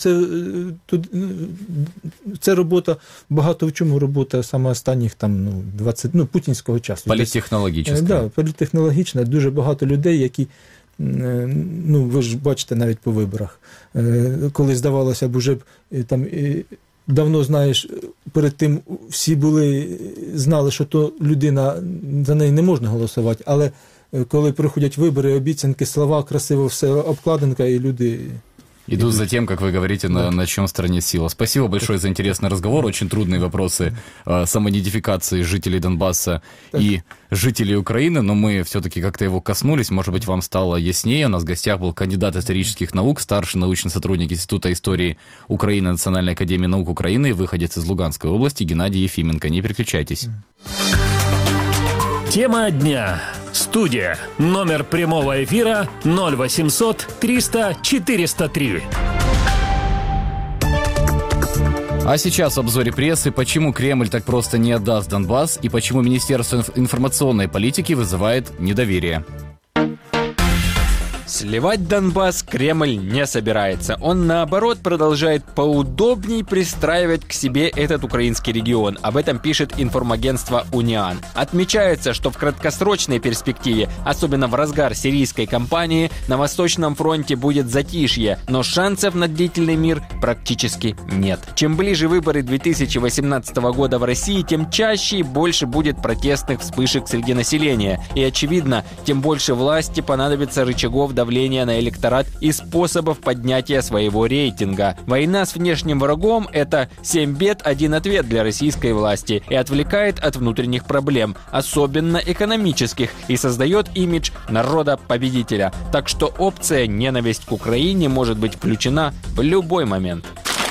це робота, багато в чому робота саме останніх там 20, путінського часу. Політтехнологічна. Да, політтехнологічна, дуже багато людей, які ви ж бачите навіть по виборах, коли здавалося б уже там давно, знаєш, перед тим всі знали, що то людина, за неї не можна голосувати, але коли приходять вибори, обіцянки, слова, красиво все, обкладинка, і люди... Идут за тем, как вы говорите, на чем стороне сила. Спасибо большое за интересный разговор. Очень трудные вопросы самоидентификации жителей Донбасса и жителей Украины, но мы все-таки как-то его коснулись. Может быть, вам стало яснее. У нас в гостях был кандидат исторических наук, старший научный сотрудник Института истории Украины Национальной академии наук Украины, выходец из Луганской области Геннадий Ефименко. Не переключайтесь. Тема дня. Студия. Номер прямого эфира 0800 300 403. А сейчас в обзоре прессы, почему Кремль так просто не отдаст Донбасс и почему Министерство информационной политики вызывает недоверие. Сливать Донбасс Кремль не собирается. Он, наоборот, продолжает поудобней пристраивать к себе этот украинский регион. Об этом пишет информагентство «Униан». Отмечается, что в краткосрочной перспективе, особенно в разгар сирийской кампании, на Восточном фронте будет затишье, но шансов на длительный мир практически нет. Чем ближе выборы 2018 года в России, тем чаще и больше будет протестных вспышек среди населения. И, очевидно, тем больше власти понадобится рычагов давления на электорат и способов поднятия своего рейтинга. Война с внешним врагом – это 7 бед, 1 ответ для российской власти и отвлекает от внутренних проблем, особенно экономических, и создает имидж народа-победителя. Так что опция «ненависть к Украине» может быть включена в любой момент.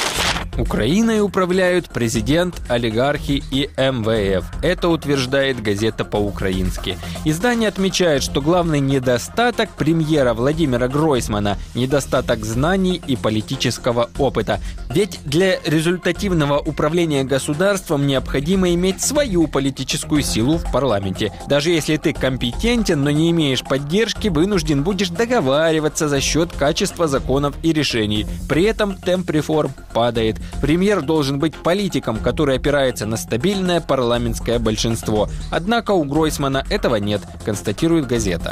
Украиной управляют президент, олигархи и МВФ. Это утверждает газета по-украински. Издание отмечает, что главный недостаток премьера Владимира Гройсмана – недостаток знаний и политического опыта. Ведь для результативного управления государством необходимо иметь свою политическую силу в парламенте. Даже если ты компетентен, но не имеешь поддержки, вынужден будешь договариваться за счет качества законов и решений. При этом темп реформ падает. Премьер должен быть политиком, который опирается на стабильное парламентское большинство. Однако у Гройсмана этого нет, констатирует газета.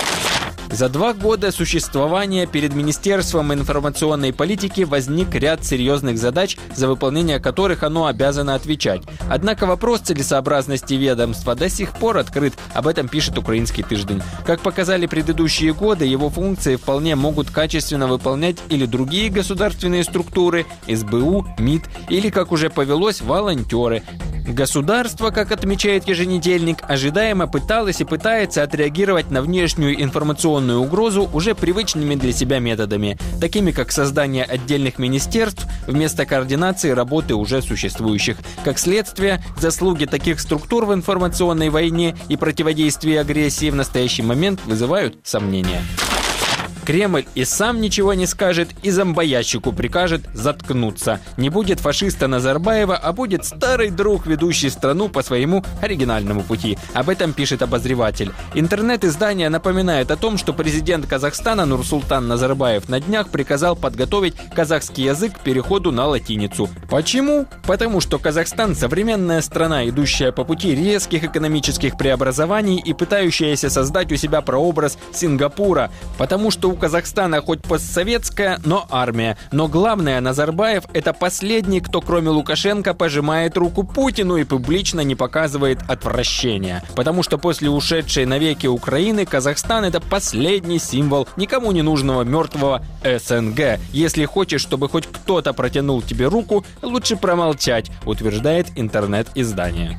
За 2 года существования перед Министерством информационной политики возник ряд серьезных задач, за выполнение которых оно обязано отвечать. Однако вопрос целесообразности ведомства до сих пор открыт, об этом пишет «Украинский тыждень». Как показали предыдущие годы, его функции вполне могут качественно выполнять или другие государственные структуры, СБУ, МИД, или, как уже повелось, волонтеры. Государство, как отмечает еженедельник, ожидаемо пыталось и пытается отреагировать на внешнюю информационную угрозу уже привычными для себя методами, такими как создание отдельных министерств вместо координации работы уже существующих. Как следствие, заслуги таких структур в информационной войне и противодействии агрессии в настоящий момент вызывают сомнения. Кремль и сам ничего не скажет, и зомбоящику прикажет заткнуться. Не будет фашиста Назарбаева, а будет старый друг, ведущий страну по своему оригинальному пути. Об этом пишет обозреватель. Интернет-издание напоминает о том, что президент Казахстана Нурсултан Назарбаев на днях приказал подготовить казахский язык к переходу на латиницу. Почему? Потому что Казахстан – современная страна, идущая по пути резких экономических преобразований и пытающаяся создать у себя прообраз Сингапура. Потому что у Казахстана хоть постсоветская, но армия. Но главное, Назарбаев – это последний, кто кроме Лукашенко пожимает руку Путину и публично не показывает отвращения. Потому что после ушедшей навеки Украины Казахстан – это последний символ никому не нужного мертвого СНГ. Если хочешь, чтобы хоть кто-то протянул тебе руку, лучше промолчать, утверждает интернет-издание.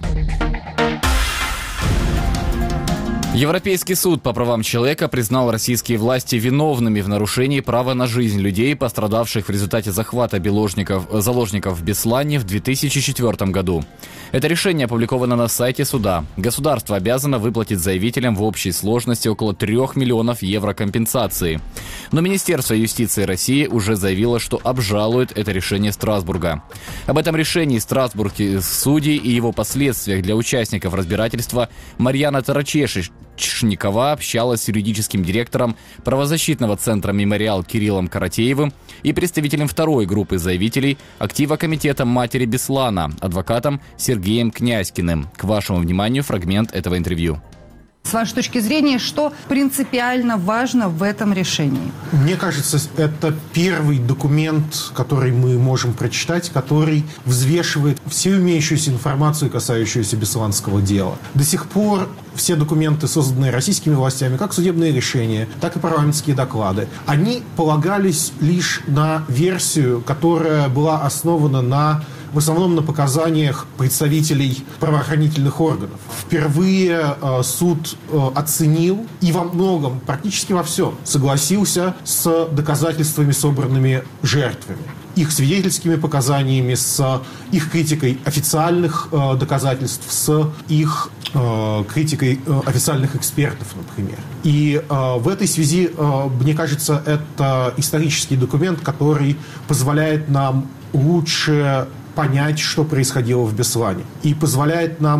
Европейский суд по правам человека признал российские власти виновными в нарушении права на жизнь людей, пострадавших в результате захвата заложников в Беслане в 2004 году. Это решение опубликовано на сайте суда. Государство обязано выплатить заявителям в общей сложности около 3 миллионов евро компенсации. Но Министерство юстиции России уже заявило, что обжалует это решение Страсбурга. Об этом решении страсбургских судей и его последствиях для участников разбирательства Марьяна Тарачешникова общалась с юридическим директором правозащитного центра «Мемориал» Кириллом Каратеевым и представителем второй группы заявителей актива комитета матери Беслана, адвокатом Сергеем Князькиным. К вашему вниманию фрагмент этого интервью. С вашей точки зрения, что принципиально важно в этом решении? Мне кажется, это первый документ, который мы можем прочитать, который взвешивает всю имеющуюся информацию, касающуюся бесланского дела. До сих пор все документы, созданные российскими властями, как судебные решения, так и парламентские доклады, они полагались лишь на версию, которая была основана в основном на показаниях представителей правоохранительных органов. Впервые суд оценил и во многом, практически во всем, согласился с доказательствами, собранными жертвами, их свидетельскими показаниями, с их критикой официальных доказательств, с их критикой официальных экспертов, например. И в этой связи, мне кажется, это исторический документ, который позволяет нам лучше понять, что происходило в Беслане, и позволяет нам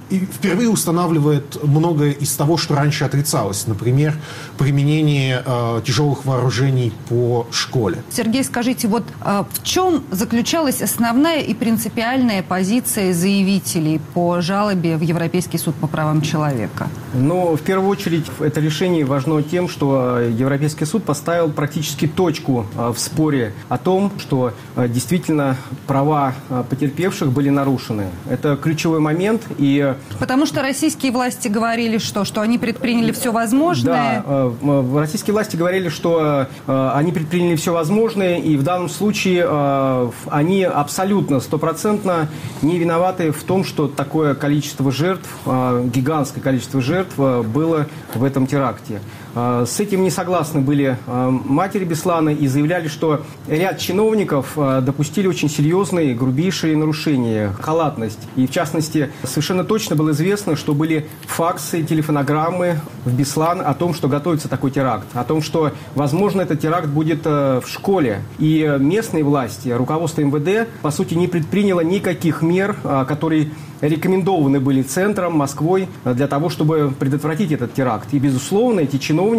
и впервые устанавливает многое из того, что раньше отрицалось. Например, применение тяжелых вооружений по школе. Сергей, скажите, вот в чем заключалась основная и принципиальная позиция заявителей по жалобе в Европейский суд по правам человека? Ну, в первую очередь, это решение важно тем, что Европейский суд поставил практически точку в споре о том, что действительно права потерпевших были нарушены. Это ключевой момент. И... Потому что российские власти говорили, что они предприняли все возможное. Да, российские власти говорили, что они предприняли все возможное, и в данном случае они абсолютно, стопроцентно не виноваты в том, что такое количество жертв, гигантское количество жертв было в этом теракте. С этим не согласны были матери Беслана и заявляли, что ряд чиновников допустили очень серьезные, грубейшие нарушения, халатность. И, в частности, совершенно точно было известно, что были факсы, телефонограммы в Беслан о том, что готовится такой теракт, о том, что, возможно, этот теракт будет в школе. И местные власти, руководство МВД, по сути, не предприняло никаких мер, которые рекомендованы были центром, Москвой, для того, чтобы предотвратить этот теракт. И, безусловно, эти чиновники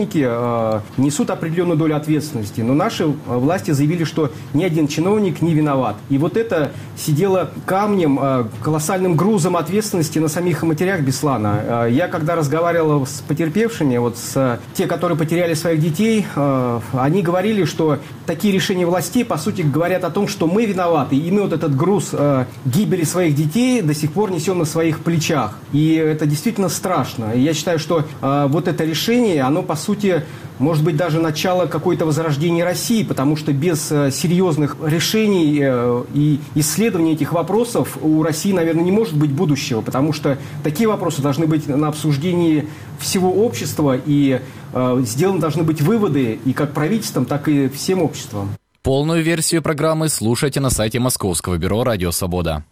несут определенную долю ответственности. Но наши власти заявили, что ни один чиновник не виноват. И вот это сидело камнем, колоссальным грузом ответственности на самих матерях Беслана. Я, когда разговаривал с потерпевшими, вот с те, которые потеряли своих детей, они говорили, что такие решения властей, по сути, говорят о том, что мы виноваты. И мы вот этот груз гибели своих детей до сих пор несем на своих плечах. И это действительно страшно. И я считаю, что вот это решение, оно, по сути, может быть, даже начало какой-то возрождения России, потому что без серьезных решений и исследований этих вопросов у России, наверное, не может быть будущего, потому что такие вопросы должны быть на обсуждении всего общества, и сделаны должны быть выводы и как правительством, так и всем обществом. Полную версию программы слушайте на сайте Московского бюро «Радио Свобода».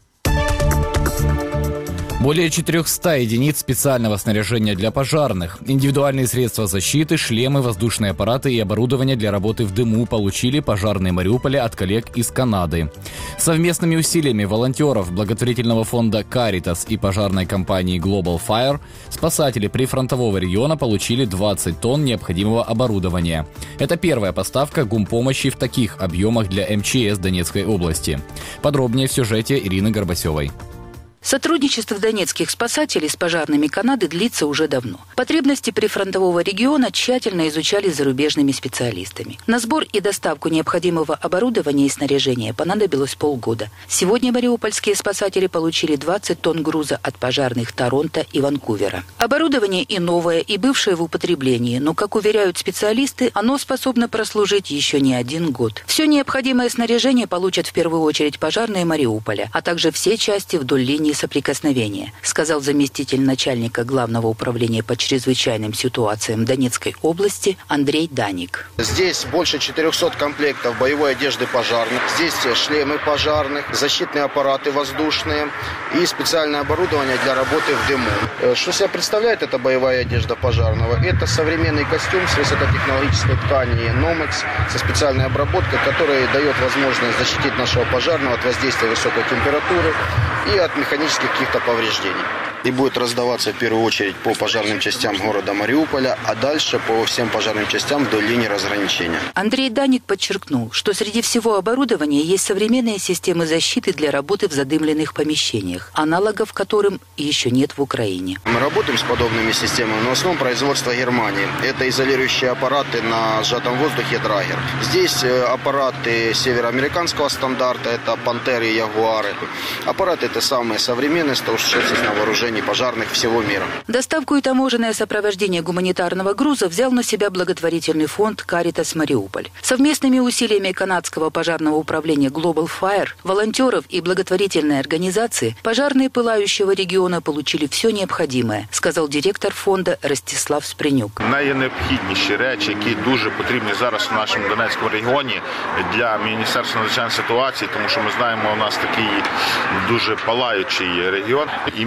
Более 400 единиц специального снаряжения для пожарных, индивидуальные средства защиты, шлемы, воздушные аппараты и оборудование для работы в дыму получили пожарные Мариуполя от коллег из Канады. Совместными усилиями волонтеров благотворительного фонда Caritas и пожарной компании Global Fire спасатели прифронтового региона получили 20 тонн необходимого оборудования. Это первая поставка гумпомощи в таких объемах для МЧС Донецкой области. Подробнее в сюжете Ирины Горбасевой. Сотрудничество донецких спасателей с пожарными Канады длится уже давно. Потребности прифронтового региона тщательно изучали зарубежными специалистами. На сбор и доставку необходимого оборудования и снаряжения понадобилось полгода. Сегодня мариупольские спасатели получили 20 тонн груза от пожарных Торонто и Ванкувера. Оборудование и новое, и бывшее в употреблении, но, как уверяют специалисты, оно способно прослужить еще не 1 год. Все необходимое снаряжение получат в первую очередь пожарные Мариуполя, а также все части вдоль линии соприкосновения, сказал заместитель начальника Главного управления по чрезвычайным ситуациям Донецкой области Андрей Даник. Здесь больше 400 комплектов боевой одежды пожарных, здесь шлемы пожарных, защитные аппараты воздушные и специальное оборудование для работы в дыму. Что себя представляет эта боевая одежда пожарного? Это современный костюм с высокотехнологической ткани Nomex со специальной обработкой, которая дает возможность защитить нашего пожарного от воздействия высокой температуры и от механических каких-то повреждений. И будет раздаваться в первую очередь по пожарным частям города Мариуполя, а дальше по всем пожарным частям вдоль линии разграничения. Андрей Даник подчеркнул, что среди всего оборудования есть современные системы защиты для работы в задымленных помещениях, аналогов которым еще нет в Украине. Мы работаем с подобными системами, но в основном производство Германии. Это изолирующие аппараты на сжатом воздухе Драгер. Здесь аппараты североамериканского стандарта, это Пантеры и Ягуары. Аппараты это самые современные, что сейчас есть на вооружении пожарных всего мира. Доставку и таможенное сопровождение гуманитарного груза взял на себя благотворительный фонд Caritas Мариуполь. Совместными усилиями канадского пожарного управления Global Fire, волонтеров и благотворительной организации пожарные пылающего региона получили все необходимое, сказал директор фонда Ростислав Спринюк. Найнеобхідніші речі, які дуже потрібні зараз в нашому Донецькому регіоні для Міністерства надзвичайних ситуацій, тому що ми знаємо, у нас такий дуже палаючий регіон. І ми це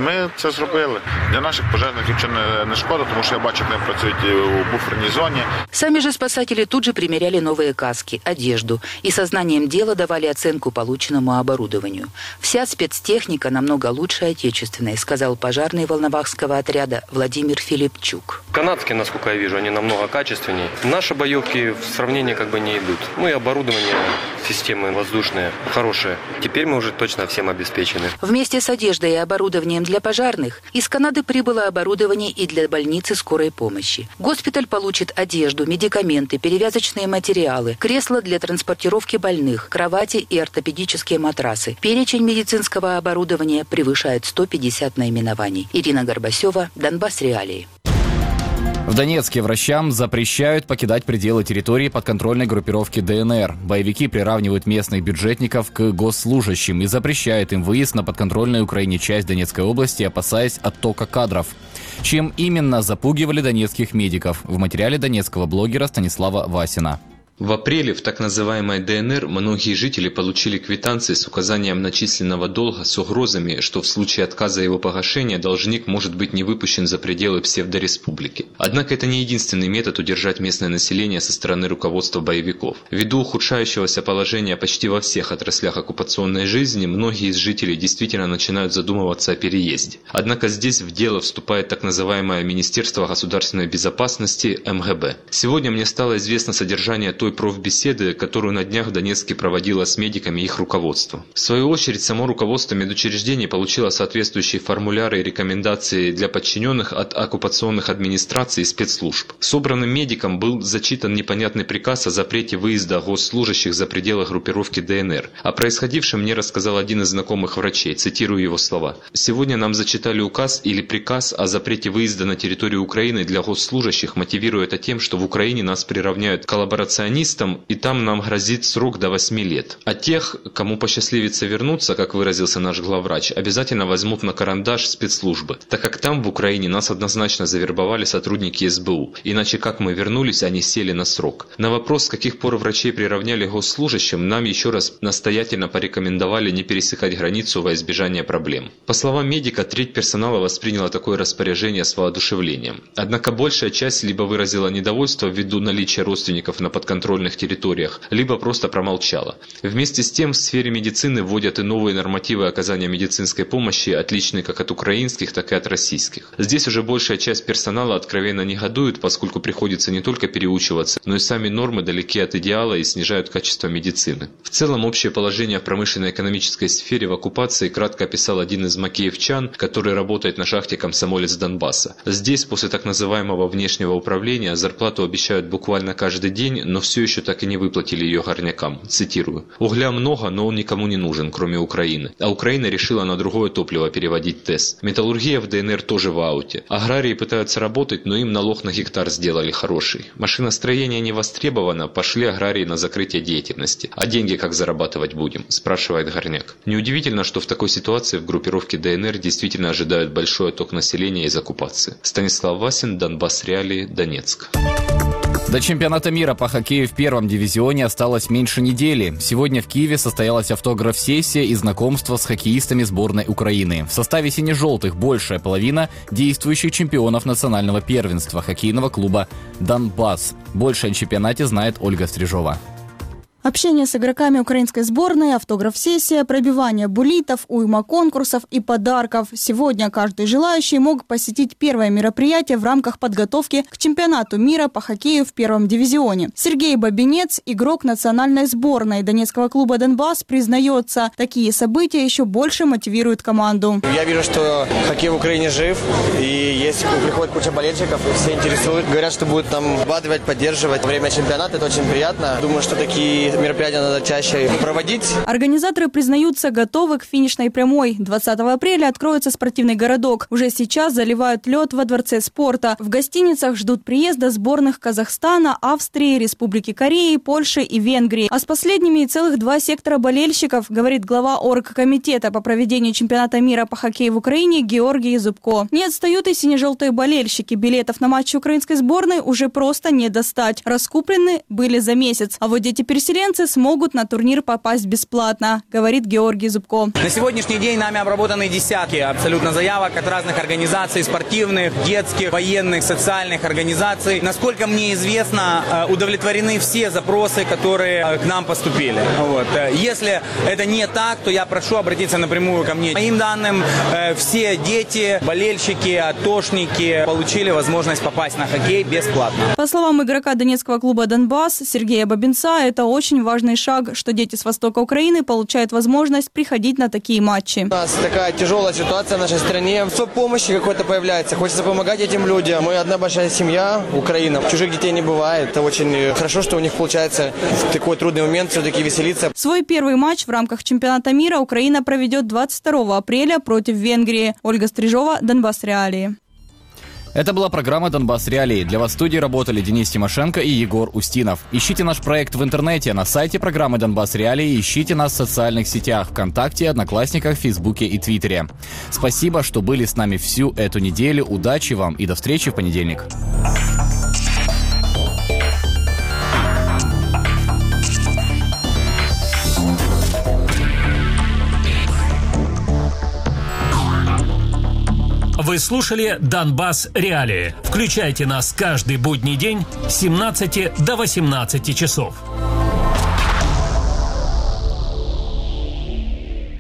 вже зробили. Для наших пожежників це не шкода, тому що я бачу, як вони працюють у буферній зоні. Сами же спасатели тут же примеряли новые каски, одежду и сознанием дела давали оценку полученному оборудованию. Вся спецтехника намного лучше отечественной, сказал пожарный Волновахского отряда Владимир Филипчук. Канадские, насколько я вижу, они намного качественнее. Наши боевки в сравнении как бы не идут. Ну и оборудование, системы воздушные хорошие. Теперь мы уже точно всем обеспечены. Вместе с одеждой и оборудованием для пожарных из Канады прибыло оборудование и для больницы скорой помощи. Госпиталь получит одежду, медикаменты, перевязочные материалы, кресла для транспортировки больных, кровати и ортопедические матрасы. Перечень медицинского оборудования превышает 150 наименований. Ирина Горбасева, Донбасс Реалии. В Донецке врачам запрещают покидать пределы территории подконтрольной группировки ДНР. Боевики приравнивают местных бюджетников к госслужащим и запрещают им выезд на подконтрольную Украине часть Донецкой области, опасаясь оттока кадров. Чем именно запугивали донецких медиков? В материале донецкого блогера Станислава Васина. В апреле в так называемой ДНР многие жители получили квитанции с указанием начисленного долга с угрозами, что в случае отказа его погашения должник может быть не выпущен за пределы псевдореспублики. Однако это не единственный метод удержать местное население со стороны руководства боевиков. Ввиду ухудшающегося положения почти во всех отраслях оккупационной жизни, многие из жителей действительно начинают задумываться о переезде. Однако здесь в дело вступает так называемое Министерство государственной безопасности МГБ. Сегодня мне стало известно содержание той профбеседы, которую на днях в Донецке проводила с медиками их руководство. В свою очередь, само руководство медучреждений получило соответствующие формуляры и рекомендации для подчиненных от оккупационных администраций и спецслужб. Собранным медикам был зачитан непонятный приказ о запрете выезда госслужащих за пределы группировки ДНР. О происходившем мне рассказал один из знакомых врачей, цитирую его слова. «Сегодня нам зачитали указ или приказ о запрете выезда на территорию Украины для госслужащих, мотивируя это тем, что в Украине нас приравняют к коллаборационистам, и там нам грозит срок до 8 лет. А тех, кому посчастливится вернуться, как выразился наш главврач, обязательно возьмут на карандаш спецслужбы, так как там в Украине нас однозначно завербовали сотрудники СБУ. Иначе как мы вернулись, они сели на срок». На вопрос, с каких пор врачей приравняли госслужащим, нам еще раз настоятельно порекомендовали не пересекать границу во избежание проблем. По словам медика, треть персонала восприняла такое распоряжение с воодушевлением. Однако большая часть либо выразила недовольство ввиду наличия родственников на подконтрольных территориях, либо просто промолчала. Вместе с тем в сфере медицины вводят и новые нормативы оказания медицинской помощи, отличные как от украинских, так и от российских. Здесь уже большая часть персонала откровенно негодует, поскольку приходится не только переучиваться, но и сами нормы далеки от идеала и снижают качество медицины. В целом общее положение в промышленно-экономической сфере в оккупации кратко описал один из макеевчан, который работает на шахте «Комсомолец» Донбасса. Здесь после так называемого внешнего управления зарплату обещают буквально каждый день, но все еще так и не выплатили ее горнякам. Цитирую. «Угля много, но он никому не нужен, кроме Украины. А Украина решила на другое топливо переводить ТЭС. Металлургия в ДНР тоже в ауте. Аграрии пытаются работать, но им налог на гектар сделали хороший. Машиностроение не востребовано, пошли аграрии на закрытие деятельности. А деньги как зарабатывать будем?» спрашивает горняк. Неудивительно, что в такой ситуации в группировке ДНР действительно ожидают большой отток населения из оккупации. Станислав Васин, Донбасс Реалии, Донецк. До чемпионата мира по хоккею в первом дивизионе осталось меньше недели. Сегодня в Киеве состоялась автограф-сессия и знакомство с хоккеистами сборной Украины. В составе сине-желтых большая половина действующих чемпионов национального первенства хоккейного клуба «Донбасс». Больше о чемпионате знает Ольга Стрижова. Общение с игроками украинской сборной, автограф-сессия, пробивание буллитов, уйма конкурсов и подарков. Сегодня каждый желающий мог посетить первое мероприятие в рамках подготовки к чемпионату мира по хоккею в первом дивизионе. Сергей Бабинец, игрок национальной сборной донецкого клуба «Донбасс», признается, такие события еще больше мотивируют команду. Я вижу, что хоккей в Украине жив, и есть приходит куча болельщиков, и все интересуют. Говорят, что будут нам вкладывать, поддерживать во время чемпионата. Это очень приятно. Думаю, что такие мероприятия надо чаще проводить. Организаторы признаются, готовы к финишной прямой. 20 апреля откроется спортивный городок. Уже сейчас заливают лед во Дворце спорта. В гостиницах ждут приезда сборных Казахстана, Австрии, Республики Кореи, Польши и Венгрии. А с последними и целых 2 сектора болельщиков, говорит глава оргкомитета по проведению чемпионата мира по хоккею в Украине Георгий Зубко. Не отстают и сине-желтые болельщики. Билетов на матчи украинской сборной уже просто не достать. Раскуплены были за месяц. А вот дети-переселенцы переселенцы смогут на турнир попасть бесплатно, говорит Георгий Зубко. На сегодняшний день нами обработаны десятки абсолютно заявок от разных организаций, спортивных, детских, военных, социальных организаций. Насколько мне известно, удовлетворены все запросы, которые к нам поступили. Вот. Если это не так, то я прошу обратиться напрямую ко мне. По моим данным, все дети, болельщики, атошники получили возможность попасть на хоккей бесплатно. По словам игрока донецкого клуба «Донбасс» Сергея Бабинца, это очень важный шаг, что дети с востока Украины получают возможность приходить на такие матчи. У нас такая тяжелая ситуация в нашей стране. Помощи какой-то появляется. Хочется помогать этим людям. Мы одна большая семья, Украина. Чужих детей не бывает. Это очень хорошо, что у них получается в такой трудный момент все-таки веселиться. Свой первый матч в рамках чемпионата мира Украина проведет 22 апреля против Венгрии. Ольга Стрижова, Донбасс Реалии. Это была программа «Донбасс Реалии». Для вас в студии работали Денис Тимошенко и Егор Устинов. Ищите наш проект в интернете, на сайте программы «Донбасс Реалии». Ищите нас в социальных сетях ВКонтакте, Одноклассниках, Фейсбуке и Твиттере. Спасибо, что были с нами всю эту неделю. Удачи вам и до встречи в понедельник. Вы слушали «Донбасс Реалии». Включайте нас каждый будний день с 17 до 18 часов.